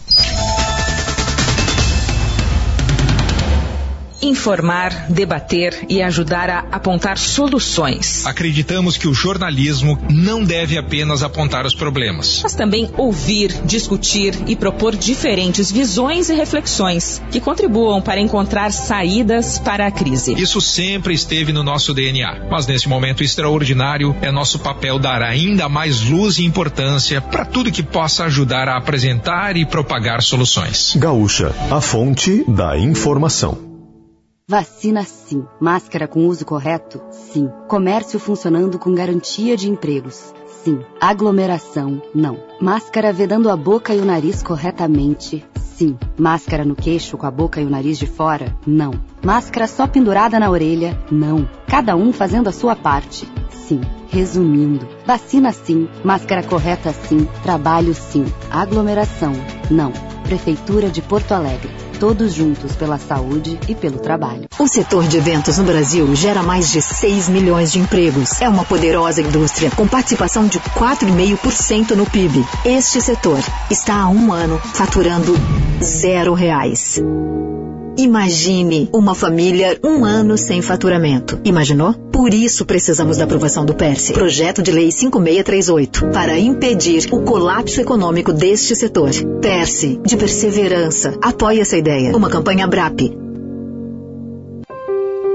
Informar, debater e ajudar a apontar soluções. Acreditamos que o jornalismo não deve apenas apontar os problemas, mas também ouvir, discutir e propor diferentes visões e reflexões que contribuam para encontrar saídas para a crise. Isso sempre esteve no nosso DNA, mas nesse momento extraordinário é nosso papel dar ainda mais luz e importância para tudo que possa ajudar a apresentar e propagar soluções. Gaúcha, a fonte da informação. Vacina sim. Máscara com uso correto? Sim. Comércio funcionando com garantia de empregos? Sim. Aglomeração? Não. Máscara vedando a boca e o nariz corretamente? Sim. Máscara no queixo com a boca e o nariz de fora? Não. Máscara só pendurada na orelha? Não. Cada um fazendo a sua parte? Sim. Resumindo, vacina sim, máscara correta sim, trabalho sim, aglomeração não. Prefeitura de Porto Alegre. Todos juntos pela saúde e pelo trabalho. O setor de eventos no Brasil gera mais de 6 milhões de empregos. É uma poderosa indústria com participação de 4,5% no PIB. Este setor está há um ano faturando R$0. Imagine uma família um ano sem faturamento. Imaginou? Por isso precisamos da aprovação do PERSE, Projeto de Lei 5638, para impedir o colapso econômico deste setor. PERSE, de perseverança. Apoie essa ideia. Uma campanha BRAP.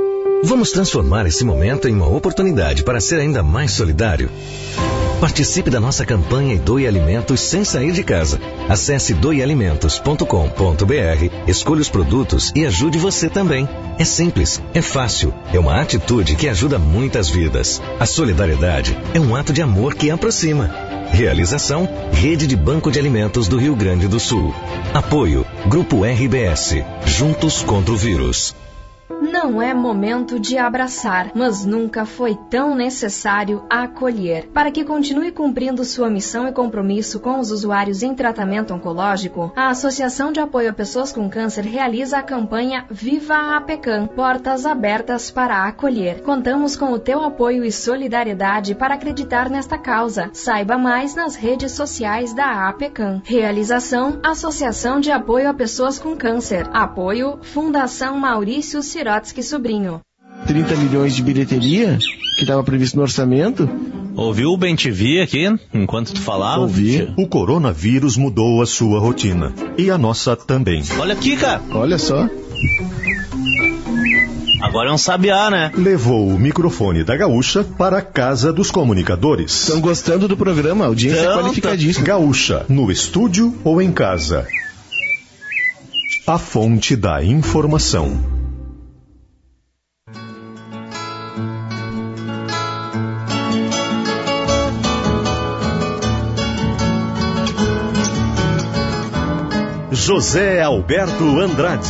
Vamos transformar esse momento em uma oportunidade para ser ainda mais solidário. Participe da nossa campanha e doe alimentos sem sair de casa. Acesse doealimentos.com.br, escolha os produtos e ajude você também. É simples, é fácil, é uma atitude que ajuda muitas vidas. A solidariedade é um ato de amor que aproxima. Realização: Rede de Banco de Alimentos do Rio Grande do Sul. Apoio: Grupo RBS. Juntos contra o vírus. Não é momento de abraçar, mas nunca foi tão necessário acolher. Para que continue cumprindo sua missão e compromisso com os usuários em tratamento oncológico, a Associação de Apoio a Pessoas com Câncer realiza a campanha Viva a APECAM, portas abertas para acolher. Contamos com o teu apoio e solidariedade para acreditar nesta causa. Saiba mais nas redes sociais da APECAM. Realização: Associação de Apoio a Pessoas com Câncer. Apoio: Fundação Maurício Sirotsky Sobrinho. 30 milhões de bilheteria que estava previsto no orçamento. Ouviu o BenTV aqui, enquanto tu falava? Ouvi. O coronavírus mudou a sua rotina. E a nossa também. Olha aqui, cara. Olha só. Agora é um sabiá, né? Levou o microfone da Gaúcha para a Casa dos Comunicadores. Estão gostando do programa? A audiência é qualificadíssima. Gaúcha, no estúdio ou em casa. A fonte da informação. José Alberto Andrade.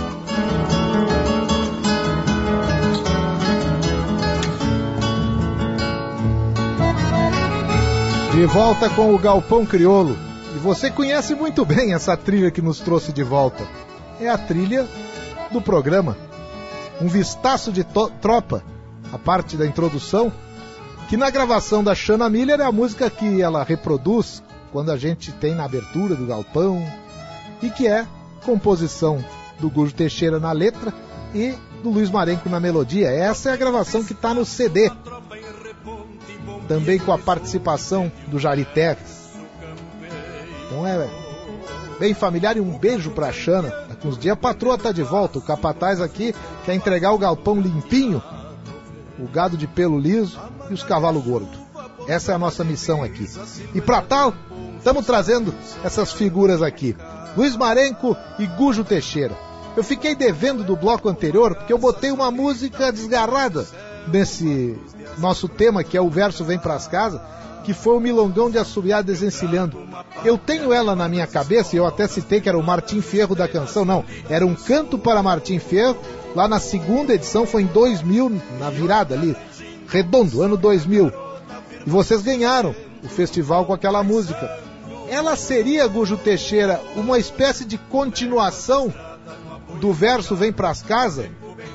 De volta com o Galpão Crioulo. E você conhece muito bem essa trilha que nos trouxe de volta. É a trilha do programa. Um vistaço de tropa, a parte da introdução, que na gravação da Xana Miller é a música que ela reproduz quando a gente tem na abertura do Galpão, e que é composição do Gujo Teixeira na letra e do Luiz Marenco na melodia. Essa é a gravação que está no CD. Também com a participação do Jari Terres. Então é bem familiar, e um beijo pra Xana. Daqui uns dias a patroa tá de volta. O capataz aqui quer entregar o galpão limpinho, o gado de pelo liso e os cavalos gordos. Essa é a nossa missão aqui. E pra tal, estamos trazendo essas figuras aqui: Luiz Marenco e Gujo Teixeira. Eu fiquei devendo do bloco anterior porque eu botei uma música desgarrada nesse nosso tema, que é o Verso Vem Pras Casas, que foi o Milongão de Assobiar Desencilhando. Eu tenho ela na minha cabeça, e eu até citei que era o Martim Fierro da canção. Não, era um canto para Martim Fierro, lá na segunda edição, foi em 2000, na virada ali, redondo, ano 2000. E vocês ganharam o festival com aquela música. Ela seria, Gujo Teixeira, uma espécie de continuação do Verso Vem Pras Casas?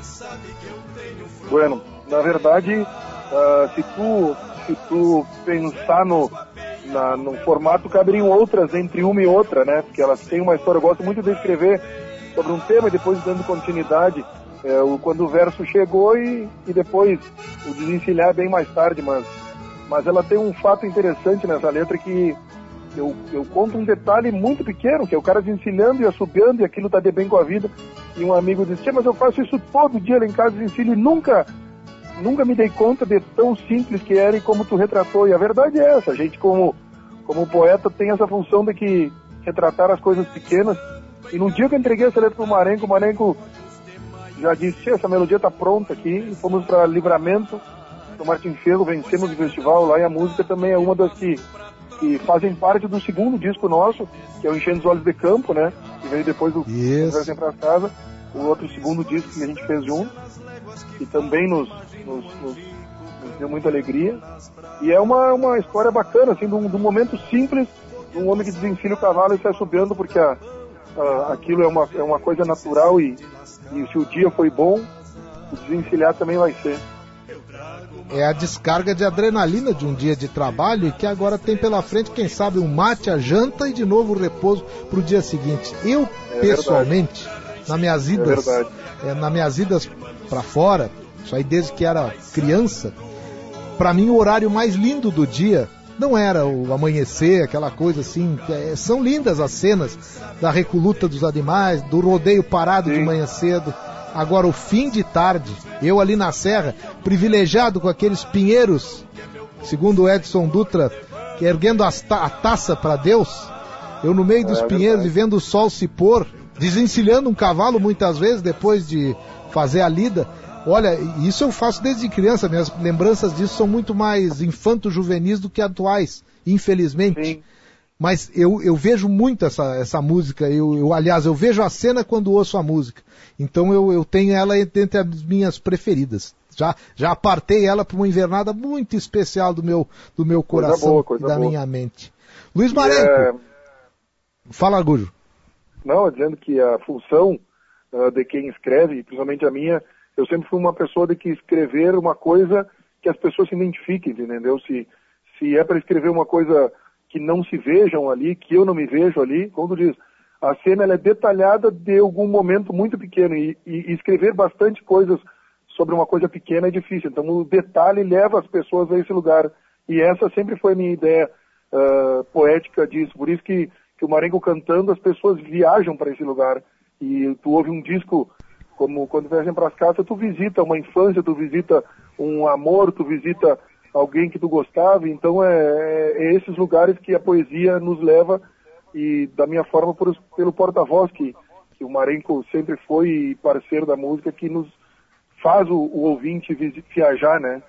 Bueno, na verdade, se tu pensar no formato, caberiam outras entre uma e outra, né? Porque elas têm uma história. Eu gosto muito de escrever sobre um tema e depois dando continuidade, quando o verso chegou e depois o desencilhar bem mais tarde, mas ela tem um fato interessante nessa letra que eu conto um detalhe muito pequeno, que é o cara desencilhando e assobiando, e aquilo tá de bem com a vida. E um amigo disse: mas eu faço isso todo dia lá em casa, desencilho, e nunca me dei conta de tão simples que era e como tu retratou. E a verdade é essa: a gente como poeta tem essa função de que retratar as coisas pequenas. E no dia que eu entreguei essa letra pro Marenco, o Marenco já disse: essa melodia tá pronta aqui. E fomos para Livramento, do Martim Fierro, vencemos o festival lá, e a música também é uma das que fazem parte do segundo disco nosso, que é o Enchendo os Olhos de Campo, né? Que veio depois do Verso Pra Casa, o outro segundo disco que a gente fez junto, e também nos deu muita alegria. E é uma história bacana, assim, de um momento simples, de um homem que desencilha o cavalo e sai assobiando, porque aquilo é uma coisa natural, e se o dia foi bom, o desencilhar também vai ser. É a descarga de adrenalina de um dia de trabalho, e que agora tem pela frente, quem sabe, um mate, a janta e de novo o repouso para o dia seguinte. Eu, pessoalmente, nas minhas idas para fora, isso aí desde que era criança, para mim o horário mais lindo do dia não era o amanhecer, aquela coisa assim. São lindas as cenas da recoluta dos animais, do rodeio parado de manhã cedo. Agora, o fim de tarde, eu ali na serra, privilegiado com aqueles pinheiros, segundo o Edson Dutra, que erguendo a taça para Deus, eu no meio dos pinheiros e vendo o sol se pôr, desencilhando um cavalo muitas vezes depois de fazer a lida. Olha, isso eu faço desde criança, minhas lembranças disso são muito mais infanto-juvenis do que atuais, infelizmente. Sim. Mas eu vejo muito essa música, aliás, eu vejo a cena quando ouço a música. Então eu tenho ela entre as minhas preferidas. Já apartei ela para uma invernada muito especial do meu coração e da minha mente. Luiz Marenco, fala, Gujo. Não, dizendo que a função de quem escreve, principalmente a minha, eu sempre fui uma pessoa de que escrever uma coisa que as pessoas se identifiquem, entendeu? Se é para escrever uma coisa que não se vejam ali, que eu não me vejo ali, como tu diz, a cena ela é detalhada de algum momento muito pequeno e escrever bastante coisas sobre uma coisa pequena é difícil, então o detalhe leva as pessoas a esse lugar, e essa sempre foi a minha ideia poética disso, por isso que o Marenco cantando, as pessoas viajam para esse lugar, e tu ouve um disco, como quando viajam para as casas, tu visita uma infância, tu visita um amor, tu visita alguém que tu gostava, então é esses lugares que a poesia nos leva, e da minha forma pelo porta-voz que o Marenco sempre foi parceiro da música, que nos faz o ouvinte viajar, né?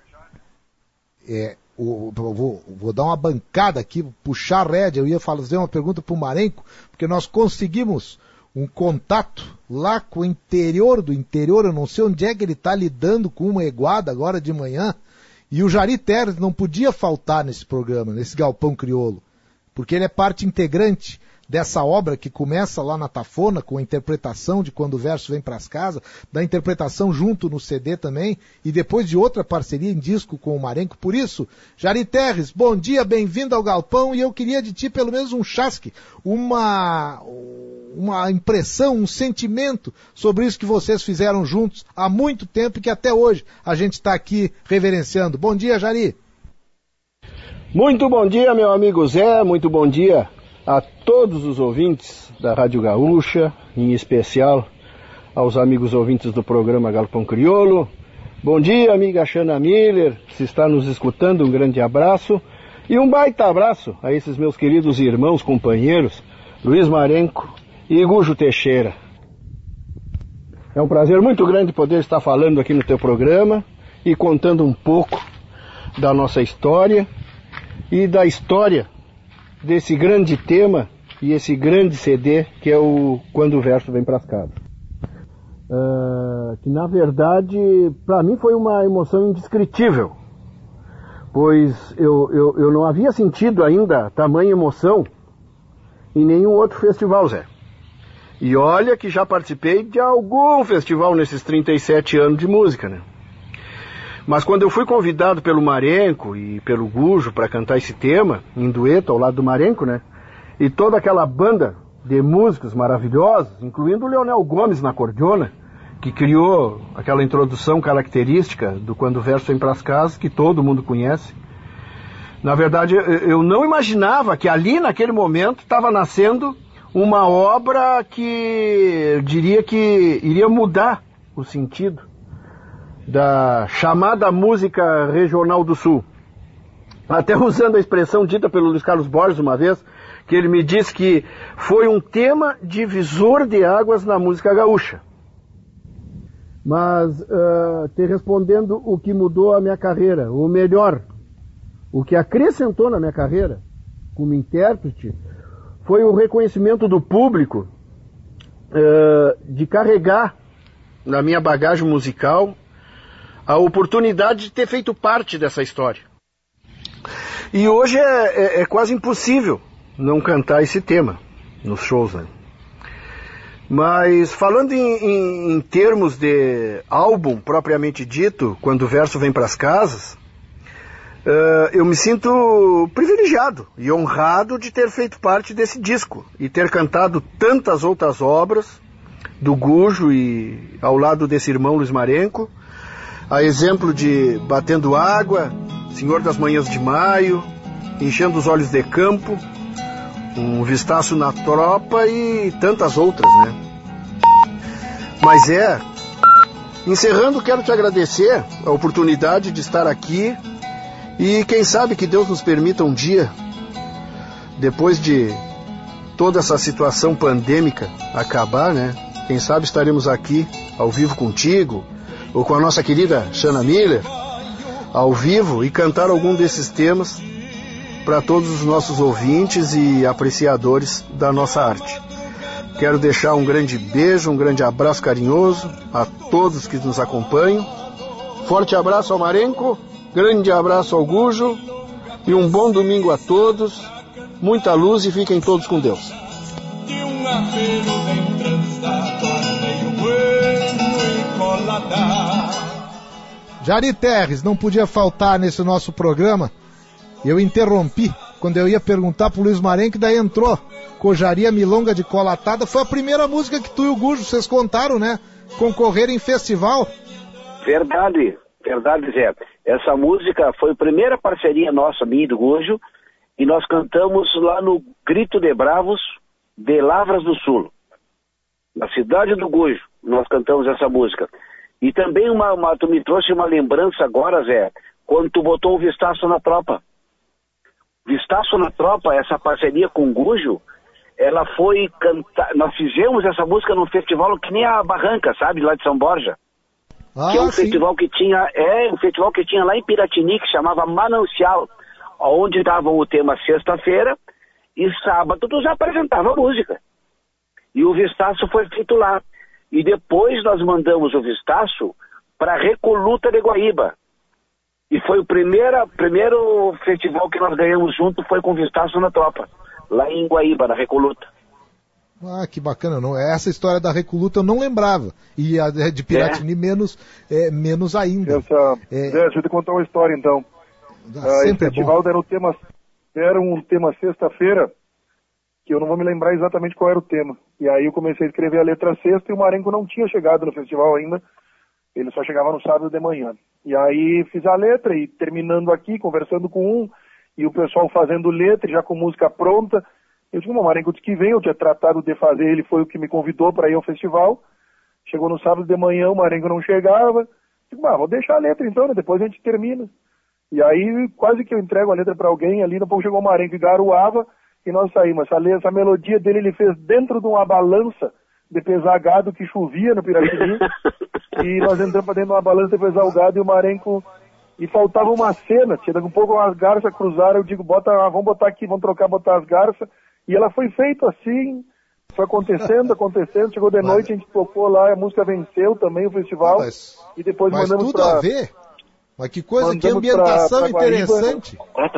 Vou dar uma bancada aqui, puxar a rédea, eu ia fazer uma pergunta para o Marenco, porque nós conseguimos um contato lá com o interior do interior, eu não sei onde é que ele está lidando com uma iguada agora de manhã, e o Jari Terres não podia faltar nesse programa, nesse Galpão Crioulo, porque ele é parte integrante dessa obra que começa lá na Tafona, com a interpretação de Quando o Verso Vem Pras Casas, da interpretação junto no CD também, e depois de outra parceria em disco com o Marenco. Por isso, Jari Terres, bom dia, bem-vindo ao Galpão, e eu queria de ti pelo menos um chasque, uma impressão, um sentimento sobre isso que vocês fizeram juntos há muito tempo e que até hoje a gente está aqui reverenciando. Bom dia, Jari. Muito bom dia, meu amigo Zé, muito bom dia a todos os ouvintes da Rádio Gaúcha, em especial aos amigos ouvintes do programa Galpão Crioulo. Bom dia, amiga Xana Miller, se está nos escutando, um grande abraço. E um baita abraço a esses meus queridos irmãos, companheiros, Luiz Marenco e Gujo Teixeira. É um prazer muito grande poder estar falando aqui no teu programa e contando um pouco da nossa história e da história desse grande tema e esse grande CD que é o Quando o Verso Vem Pras Casas. Que na verdade para mim foi uma emoção indescritível, pois eu não havia sentido ainda tamanha emoção em nenhum outro festival, Zé. E olha que já participei de algum festival nesses 37 anos de música, né? Mas quando eu fui convidado pelo Marenco e pelo Gujo para cantar esse tema, em dueto ao lado do Marenco, né? E toda aquela banda de músicos maravilhosos, incluindo o Leonel Gomes na cordiona, que criou aquela introdução característica do Quando o Verso Vem Pras Casas, que todo mundo conhece. Na verdade, eu não imaginava que ali, naquele momento, estava nascendo uma obra que eu diria que iria mudar o sentido da chamada música regional do Sul. Até usando a expressão dita pelo Luiz Carlos Borges uma vez, que ele me disse que foi um tema divisor de águas na música gaúcha. Mas, te respondendo o que mudou a minha carreira, ou melhor, o que acrescentou na minha carreira como intérprete, foi o reconhecimento do público de carregar na minha bagagem musical a oportunidade de ter feito parte dessa história. E hoje é quase impossível não cantar esse tema nos shows, né? Mas falando em termos de álbum propriamente dito, Quando o Verso Vem Pras Casas, eu me sinto privilegiado e honrado de ter feito parte desse disco e ter cantado tantas outras obras do Gujo e ao lado desse irmão Luiz Marenco, a exemplo de Batendo Água, Senhor das Manhãs de Maio, Enchendo os Olhos de Campo, Um Vistaço na Tropa e tantas outras, né? Mas Encerrando, quero te agradecer a oportunidade de estar aqui e quem sabe que Deus nos permita um dia, depois de toda essa situação pandêmica acabar, né? Quem sabe estaremos aqui ao vivo contigo ou com a nossa querida Shana Miller ao vivo e cantar algum desses temas para todos os nossos ouvintes e apreciadores da nossa arte. Quero deixar um grande beijo, um grande abraço carinhoso a todos que nos acompanham. Forte abraço ao Marenco, grande abraço ao Gujo e um bom domingo a todos. Muita luz e fiquem todos com Deus. Jari Terres não podia faltar nesse nosso programa. Eu interrompi quando eu ia perguntar pro Luiz Marenco, daí entrou Cojaria Milonga de Colatada. Foi a primeira música que tu e o Gujo, vocês contaram, né? Concorreram em festival. Verdade, Zé. Essa música foi a primeira parceria nossa, minha e do Gujo, e nós cantamos lá no Grito de Bravos de Lavras do Sul, na cidade do Gujo. Nós cantamos essa música. E também tu me trouxe uma lembrança agora, Zé, quando tu botou o Vistaço na Tropa. Vistaço na Tropa, essa parceria com o Gujo, ela foi cantar. Nós fizemos essa música num festival que nem a Barranca, sabe, lá de São Borja. Que é um festival que tinha, lá em Piratini, que chamava Manancial, onde davam o tema sexta-feira e sábado tu já apresentava a música. E o Vistaço foi feito lá. E depois nós mandamos o Vistaço para Recoluta de Guaíba. E foi o primeiro festival que nós ganhamos junto, foi com o Vistaço na Tropa, lá em Guaíba, na Recoluta. Ah, que bacana, não? Essa história da Recoluta eu não lembrava. E a de Piratini menos ainda. Deixa eu te contar uma história então. Esse festival era um tema sexta-feira, que eu não vou me lembrar exatamente qual era o tema. E aí eu comecei a escrever a letra sexta e o Marenco não tinha chegado no festival ainda. Ele só chegava no sábado de manhã. E aí fiz a letra e terminando aqui, conversando com e o pessoal fazendo letra, já com música pronta. Eu disse, o Marenco disse que vem, eu tinha tratado de fazer, ele foi o que me convidou para ir ao festival. Chegou no sábado de manhã, o Marenco não chegava. Eu disse, vou deixar a letra então, né? Depois a gente termina. E aí quase que eu entrego a letra para alguém, ali depois chegou o Marenco e garoava, e nós saímos. Essa melodia dele ele fez dentro de uma balança de pesar gado que chovia no Piratini. E nós entramos para dentro de uma balança de pesar o gado e o Marenco... E faltava uma cena, daqui a pouco as garças cruzaram, eu digo, vamos botar aqui, vamos botar as garças. E ela foi feita assim, foi acontecendo, chegou de noite, a gente tocou lá, a música venceu também o festival. E depois mandamos tudo a ver? Mas que coisa, que ambientação interessante.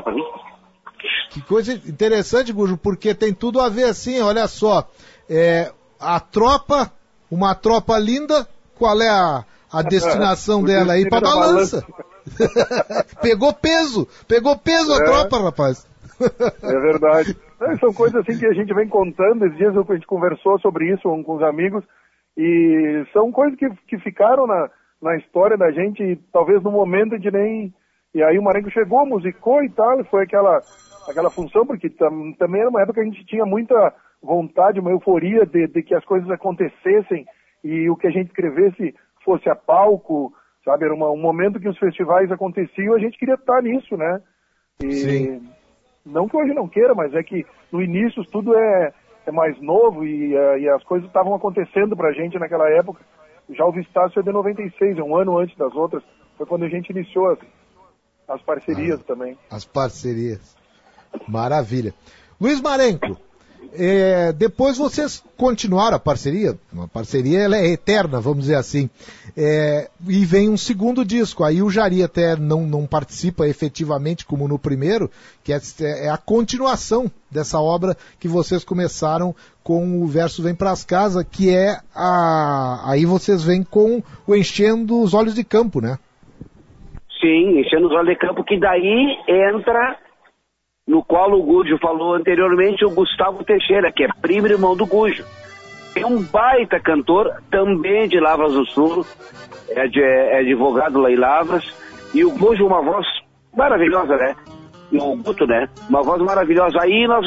Que coisa interessante, Gujo, porque tem tudo a ver assim, olha só. A tropa, uma tropa linda, qual é a destinação dela aí? Pra balança. Pegou peso a tropa, rapaz. É verdade. São coisas assim que a gente vem contando. Esses dias a gente conversou sobre isso com os amigos. E são coisas que ficaram na história da gente. E talvez no momento de nem... E aí o Marenco chegou, musicou e tal. E foi aquela função, porque também era uma época que a gente tinha muita vontade, uma euforia de que as coisas acontecessem. E o que a gente escrevesse fosse a palco, sabe? Era um momento que os festivais aconteciam, a gente queria estar nisso, né? E sim. Não que hoje não queira, mas é que no início tudo é mais novo e as coisas estavam acontecendo pra gente naquela época. Já o Vistaço é de 96, um ano antes das outras. Foi quando a gente iniciou as parcerias também. As parcerias. Maravilha. Luiz Marenco, depois vocês continuaram a parceria, uma parceria ela é eterna, vamos dizer assim, e vem um segundo disco, aí o Jari até não participa efetivamente como no primeiro, que é a continuação dessa obra que vocês começaram com o Verso Vem Pras Casas, que aí vocês vêm com o Enchendo os Olhos de Campo, né? Sim, Enchendo os Olhos de Campo, que daí entra... no qual o Gujo falou anteriormente, o Gustavo Teixeira, que é primo irmão do Gujo. É um baita cantor, também de Lavras do Sul, é advogado lá em Lavras, e o Gujo, uma voz maravilhosa, né? E o Guto, né? Uma voz maravilhosa. Aí nós,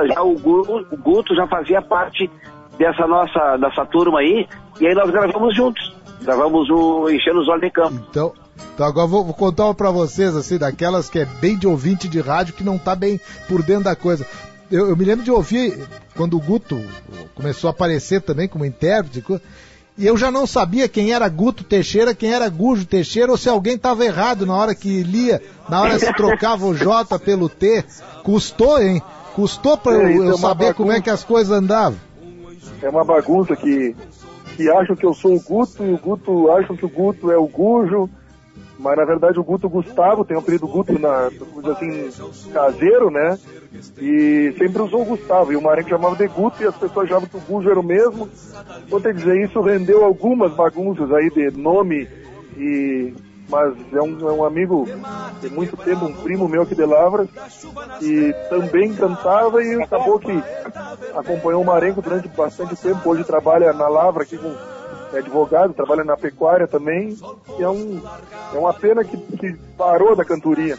o Guto já fazia parte dessa turma aí, e aí nós gravamos juntos. Estávamos enchendo os olhos de campo. Então agora vou contar uma pra vocês, assim, daquelas que é bem de ouvinte de rádio, que não tá bem por dentro da coisa. Eu me lembro de ouvir quando o Guto começou a aparecer também como intérprete, e eu já não sabia quem era Guto Teixeira, quem era Gujo Teixeira, ou se alguém estava errado na hora que lia, na hora que se trocava o J pelo T. Custou, hein? Custou pra eu saber como é que as coisas andavam. É uma bagunça que acham que eu sou o Guto, e o Guto acham que o Guto é o Gujo, mas na verdade o Guto Gustavo, tem o apelido Guto assim, caseiro, né? E sempre usou o Gustavo, e o Marenco chamava de Guto, e as pessoas achavam que o Gujo era o mesmo. Vou ter que dizer, isso rendeu algumas bagunças aí de nome, mas é um amigo de muito tempo, um primo meu aqui de Lavras, e também cantava, e acabou que acompanhou o Marenco durante bastante tempo. Hoje trabalha na Lavra aqui com advogado, trabalha na pecuária também, e é uma pena que parou da cantoria.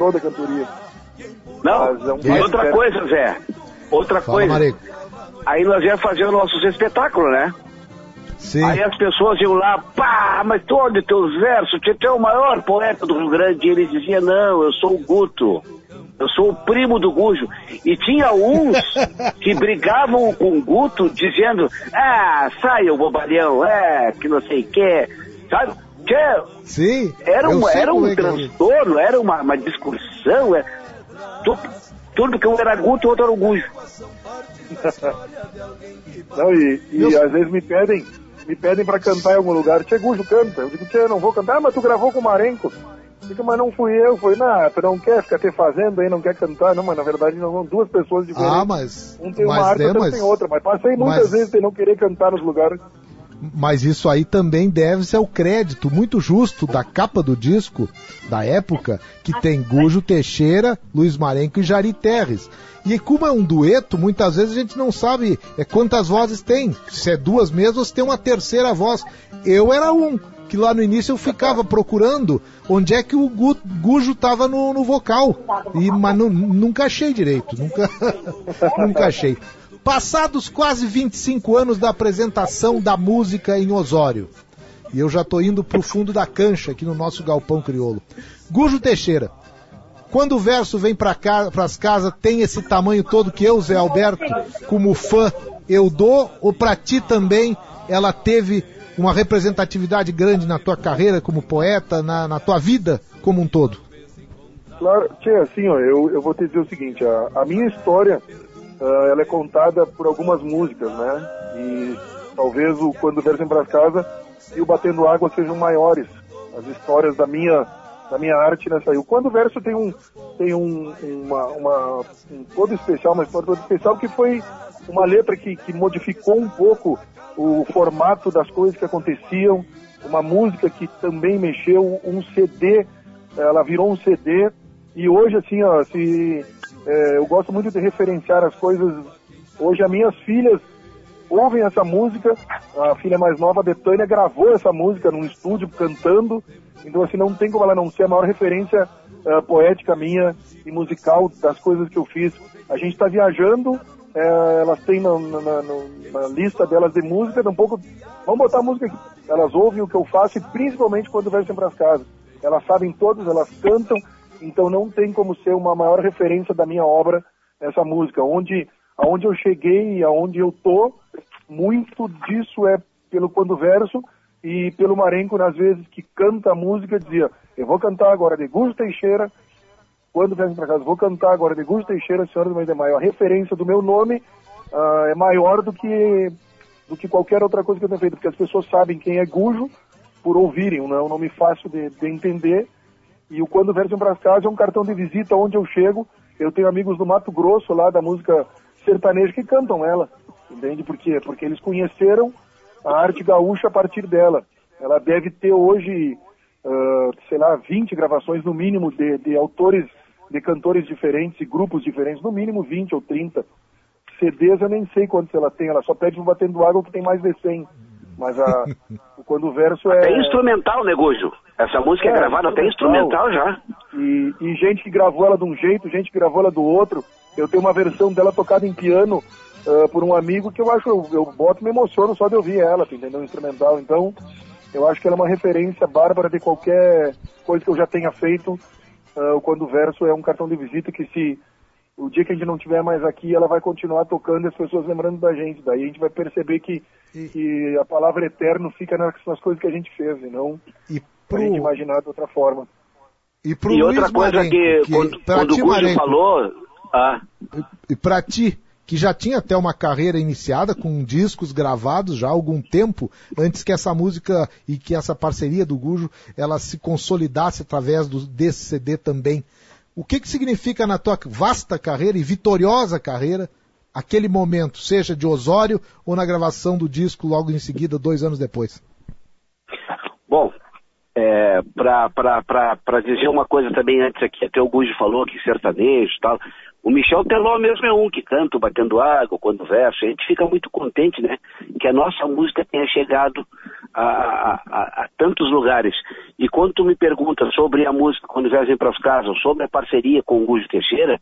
Não, e outra coisa, Zé, Marenco. Aí nós íamos fazer os nossos espetáculos, né? Sim. Aí as pessoas iam lá, pá, mas tu olha teus versos, tu é o maior poeta do Rio Grande, e ele dizia, não, eu sou o Guto, eu sou o primo do Gujo. E tinha uns que brigavam com o Guto, dizendo, sai o bobalhão, que não sei o que, sabe? Sim. Era um transtorno, era uma discussão, tudo que um era Guto e o outro era o Gujo. Não, e às vezes me pedem pra cantar em algum lugar. Tchê, Gujo, canta. Eu digo, eu não vou cantar. Mas tu gravou com o Marenco. Eu digo, mas não fui eu. Foi, tu não quer ficar te fazendo aí, não quer cantar. Não, mas na verdade não são duas pessoas diferentes. Mas... Um tem uma arte, outro tem outra. Mas passei muitas vezes de não querer cantar nos lugares. Mas isso aí também deve-se ao crédito muito justo da capa do disco, da época, que tem Gujo Teixeira, Luiz Marenco e Jari Terres. E como é um dueto, muitas vezes a gente não sabe quantas vozes tem. Se é duas mesmo, ou se tem uma terceira voz. Eu era que lá no início eu ficava procurando onde é que o Gujo estava no vocal. Mas nunca achei direito, nunca achei. Passados quase 25 anos da apresentação da música em Osório, e eu já estou indo para o fundo da cancha aqui no nosso galpão crioulo. Gujo Teixeira, quando o verso vem para as casas, tem esse tamanho todo que eu, Zé Alberto, como fã, eu dou, ou para ti também ela teve uma representatividade grande na tua carreira como poeta, na tua vida como um todo? Claro, assim, eu vou te dizer o seguinte, a minha história... ela é contada por algumas músicas, né? E talvez o Quando o Verso Vem Pras Casas e o Batendo Água sejam maiores. As histórias da minha arte nessa aí. O Quando o Verso tem um todo especial, uma história toda especial, que foi uma letra que modificou um pouco o formato das coisas que aconteciam, uma música que também mexeu, um CD, ela virou um CD, e hoje, assim, eu gosto muito de referenciar as coisas. Hoje as minhas filhas ouvem essa música, a filha mais nova, a Betânia, gravou essa música num estúdio cantando, então assim, não tem como ela não ser a maior referência poética minha e musical das coisas que eu fiz. A gente está viajando, elas têm na lista delas de música, vamos botar a música aqui. Elas ouvem o que eu faço, e principalmente Quando Vai Sempre às Casas. Elas sabem todas, elas cantam. Então não tem como ser uma maior referência da minha obra essa música. Aonde eu cheguei e aonde eu tô, muito disso é pelo Quando Verso e pelo Marenco, às vezes, que canta a música, dizia, eu vou cantar agora de Gujo Teixeira, Quando Verso pra Casa, vou cantar agora de Gujo Teixeira, Senhora do Mês de Maio. A referência do meu nome é maior do que qualquer outra coisa que eu tenha feito, porque as pessoas sabem quem é Gujo por ouvirem, não é um nome fácil de entender. E o Quando Verso Vem Pras Casas é um cartão de visita onde eu chego. Eu tenho amigos do Mato Grosso, lá da música sertaneja, que cantam ela. Entende por quê? Porque eles conheceram a arte gaúcha a partir dela. Ela deve ter hoje, 20 gravações no mínimo de autores, de cantores diferentes e grupos diferentes, no mínimo 20 ou 30. CDs eu nem sei quantos ela tem, ela só pede um Batendo Água que tem mais de 100. Mas Quando o Verso é... Até instrumental, né, Gujo? Essa música é gravada até instrumental já. E gente que gravou ela de um jeito, gente que gravou ela do outro. Eu tenho uma versão dela tocada em piano por um amigo que eu boto e me emociono só de ouvir ela, entendeu? Instrumental. Então, eu acho que ela é uma referência bárbara de qualquer coisa que eu já tenha feito, quando o Verso é um cartão de visita que se o dia que a gente não estiver mais aqui, ela vai continuar tocando e as pessoas lembrando da gente. Daí a gente vai perceber que a palavra eterno fica nas coisas que a gente fez, e não pra gente imaginar de outra forma. E outra coisa que quando o Gujo falou... E pra ti, que já tinha até uma carreira iniciada com discos gravados já há algum tempo, antes que essa música e que essa parceria do Gujo, ela se consolidasse através desse CD também. O que significa na tua vasta carreira e vitoriosa carreira aquele momento, seja de Osório ou na gravação do disco logo em seguida, 2 anos depois? Bom, para dizer uma coisa também antes aqui, até o Gujo falou que sertanejo e tal, o Michel Teló mesmo é um que canta Batendo Água, quando verso, a gente fica muito contente, né, que a nossa música tenha chegado a tantos lugares. E quando tu me pergunta sobre a música Quando Verso Vem Pras Casas, sobre a parceria com o Gujo Teixeira,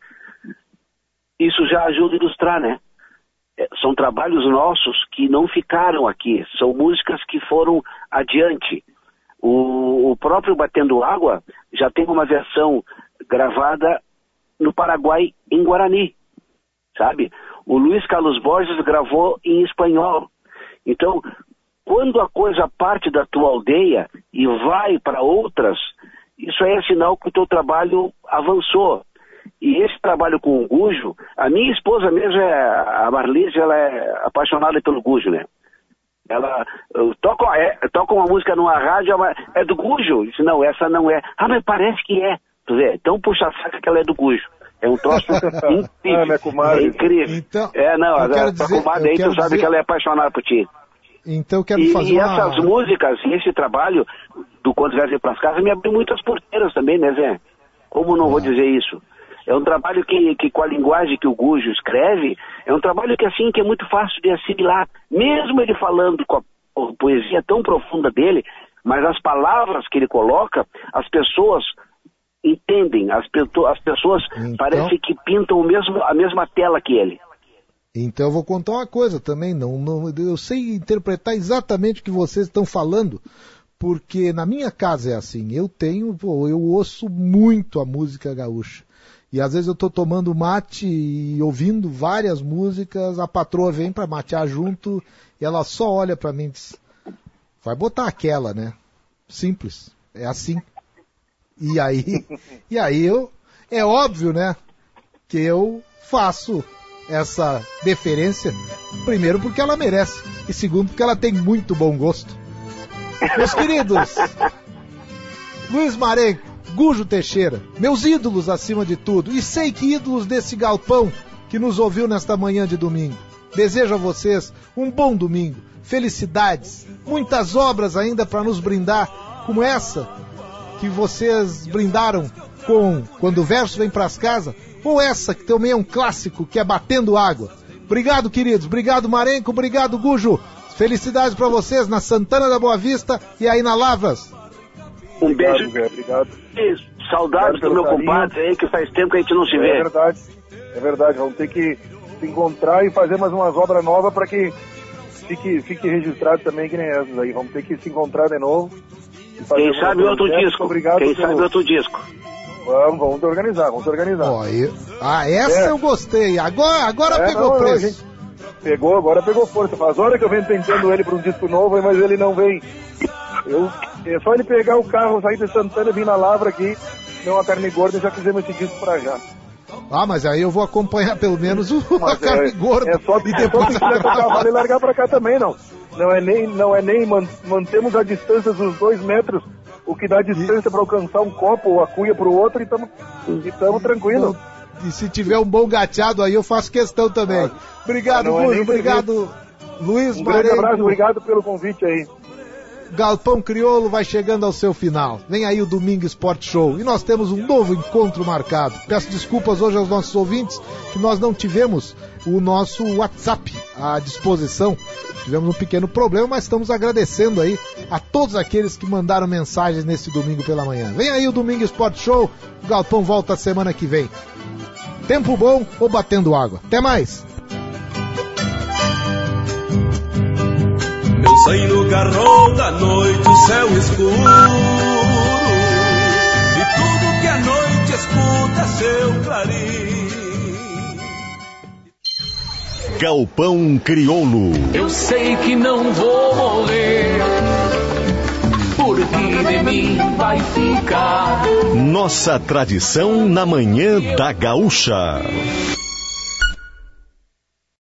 isso já ajuda a ilustrar, né? São trabalhos nossos que não ficaram aqui, são músicas que foram adiante. O próprio Batendo Água já tem uma versão gravada no Paraguai, em Guarani, sabe? O Luiz Carlos Borges gravou em espanhol. Então, quando a coisa parte da tua aldeia e vai para outras, isso aí é sinal que o teu trabalho avançou. E esse trabalho com o Gujo, a minha esposa mesmo, a Marlise, ela é apaixonada pelo Gujo, né? Ela toca uma música numa rádio, é do Gujo? Eu disse, não, essa não é. Ah, mas parece que é. Tu vê? Então puxa a saca que ela é do Gujo. É um troço incrível. É incrível. Então, a comadre aí, tu sabe que ela é apaixonada por ti. Então eu quero fazer essas músicas, e esse trabalho do Quando Verso Vem Pras Casas me abriu muitas porteiras também, né, Zé? Como não vou dizer isso? É um trabalho que com a linguagem que o Gujo escreve, é um trabalho que assim, que é muito fácil de assimilar. Mesmo ele falando com a poesia tão profunda dele, mas as palavras que ele coloca, as pessoas entendem, as pessoas então, parece que pintam a mesma tela que ele. Então eu vou contar uma coisa também, eu sei interpretar exatamente o que vocês estão falando, porque na minha casa é assim, eu ouço muito a música gaúcha. E às vezes eu estou tomando mate e ouvindo várias músicas, a patroa vem para matear junto e ela só olha para mim e diz, vai botar aquela, né? Simples, é assim. E aí é óbvio, né, que eu faço essa deferência, primeiro porque ela merece, e segundo porque ela tem muito bom gosto. Meus queridos, Luiz Marenco, Gujo Teixeira, meus ídolos acima de tudo, e sei que ídolos desse galpão que nos ouviu nesta manhã de domingo. Desejo a vocês um bom domingo, felicidades, muitas obras ainda para nos brindar, como essa que vocês brindaram com Quando o Verso Vem Pras Casas, ou essa que também é um clássico, que é Batendo Água. Obrigado, queridos, obrigado, Marenco, obrigado, Gujo. Felicidades para vocês na Santana da Boa Vista e aí na Lavras. Um beijo. Obrigado. Saudades do meu compadre aí, que faz tempo que a gente não se vê. É verdade. Vamos ter que se encontrar e fazer mais umas obras novas para que fique registrado também que nem essas aí. Vamos ter que se encontrar de novo. Quem sabe outro disco. Sabe outro disco. Vamos organizar. Essa eu gostei. Agora pegou preço. Agora pegou força. Faz hora que eu venho tentando ele para um disco novo, mas ele não vem. É só ele pegar o carro, sair de Santana e vir na Lavra aqui, deu uma carne gorda e já fizemos esse disco pra já. Ah, mas aí eu vou acompanhar pelo menos a carne gorda. É só que depois tocar o cavalo e largar pra cá também, não. Não é nem mantemos a distância dos 2 metros, o que dá distância para alcançar um copo ou a cuia pro outro, e tamo tranquilo. E se tiver um bom gateado aí, eu faço questão também. Obrigado, Gujo, obrigado, Luiz Marenco. Grande abraço, obrigado pelo convite aí. Galpão Crioulo vai chegando ao seu final. Vem aí o Domingo Esporte Show. E nós temos um novo encontro marcado. Peço desculpas hoje aos nossos ouvintes que nós não tivemos o nosso WhatsApp à disposição. Tivemos um pequeno problema, mas estamos agradecendo aí a todos aqueles que mandaram mensagens nesse domingo pela manhã. Vem aí o Domingo Esporte Show. O Galpão volta semana que vem. Tempo bom ou batendo água. Até mais! Meus Sai no garrão da noite o céu escuro, e tudo que a noite escuta seu clarim. Galpão Crioulo. Eu sei que não vou morrer, porque de mim vai ficar nossa tradição na manhã da Gaúcha.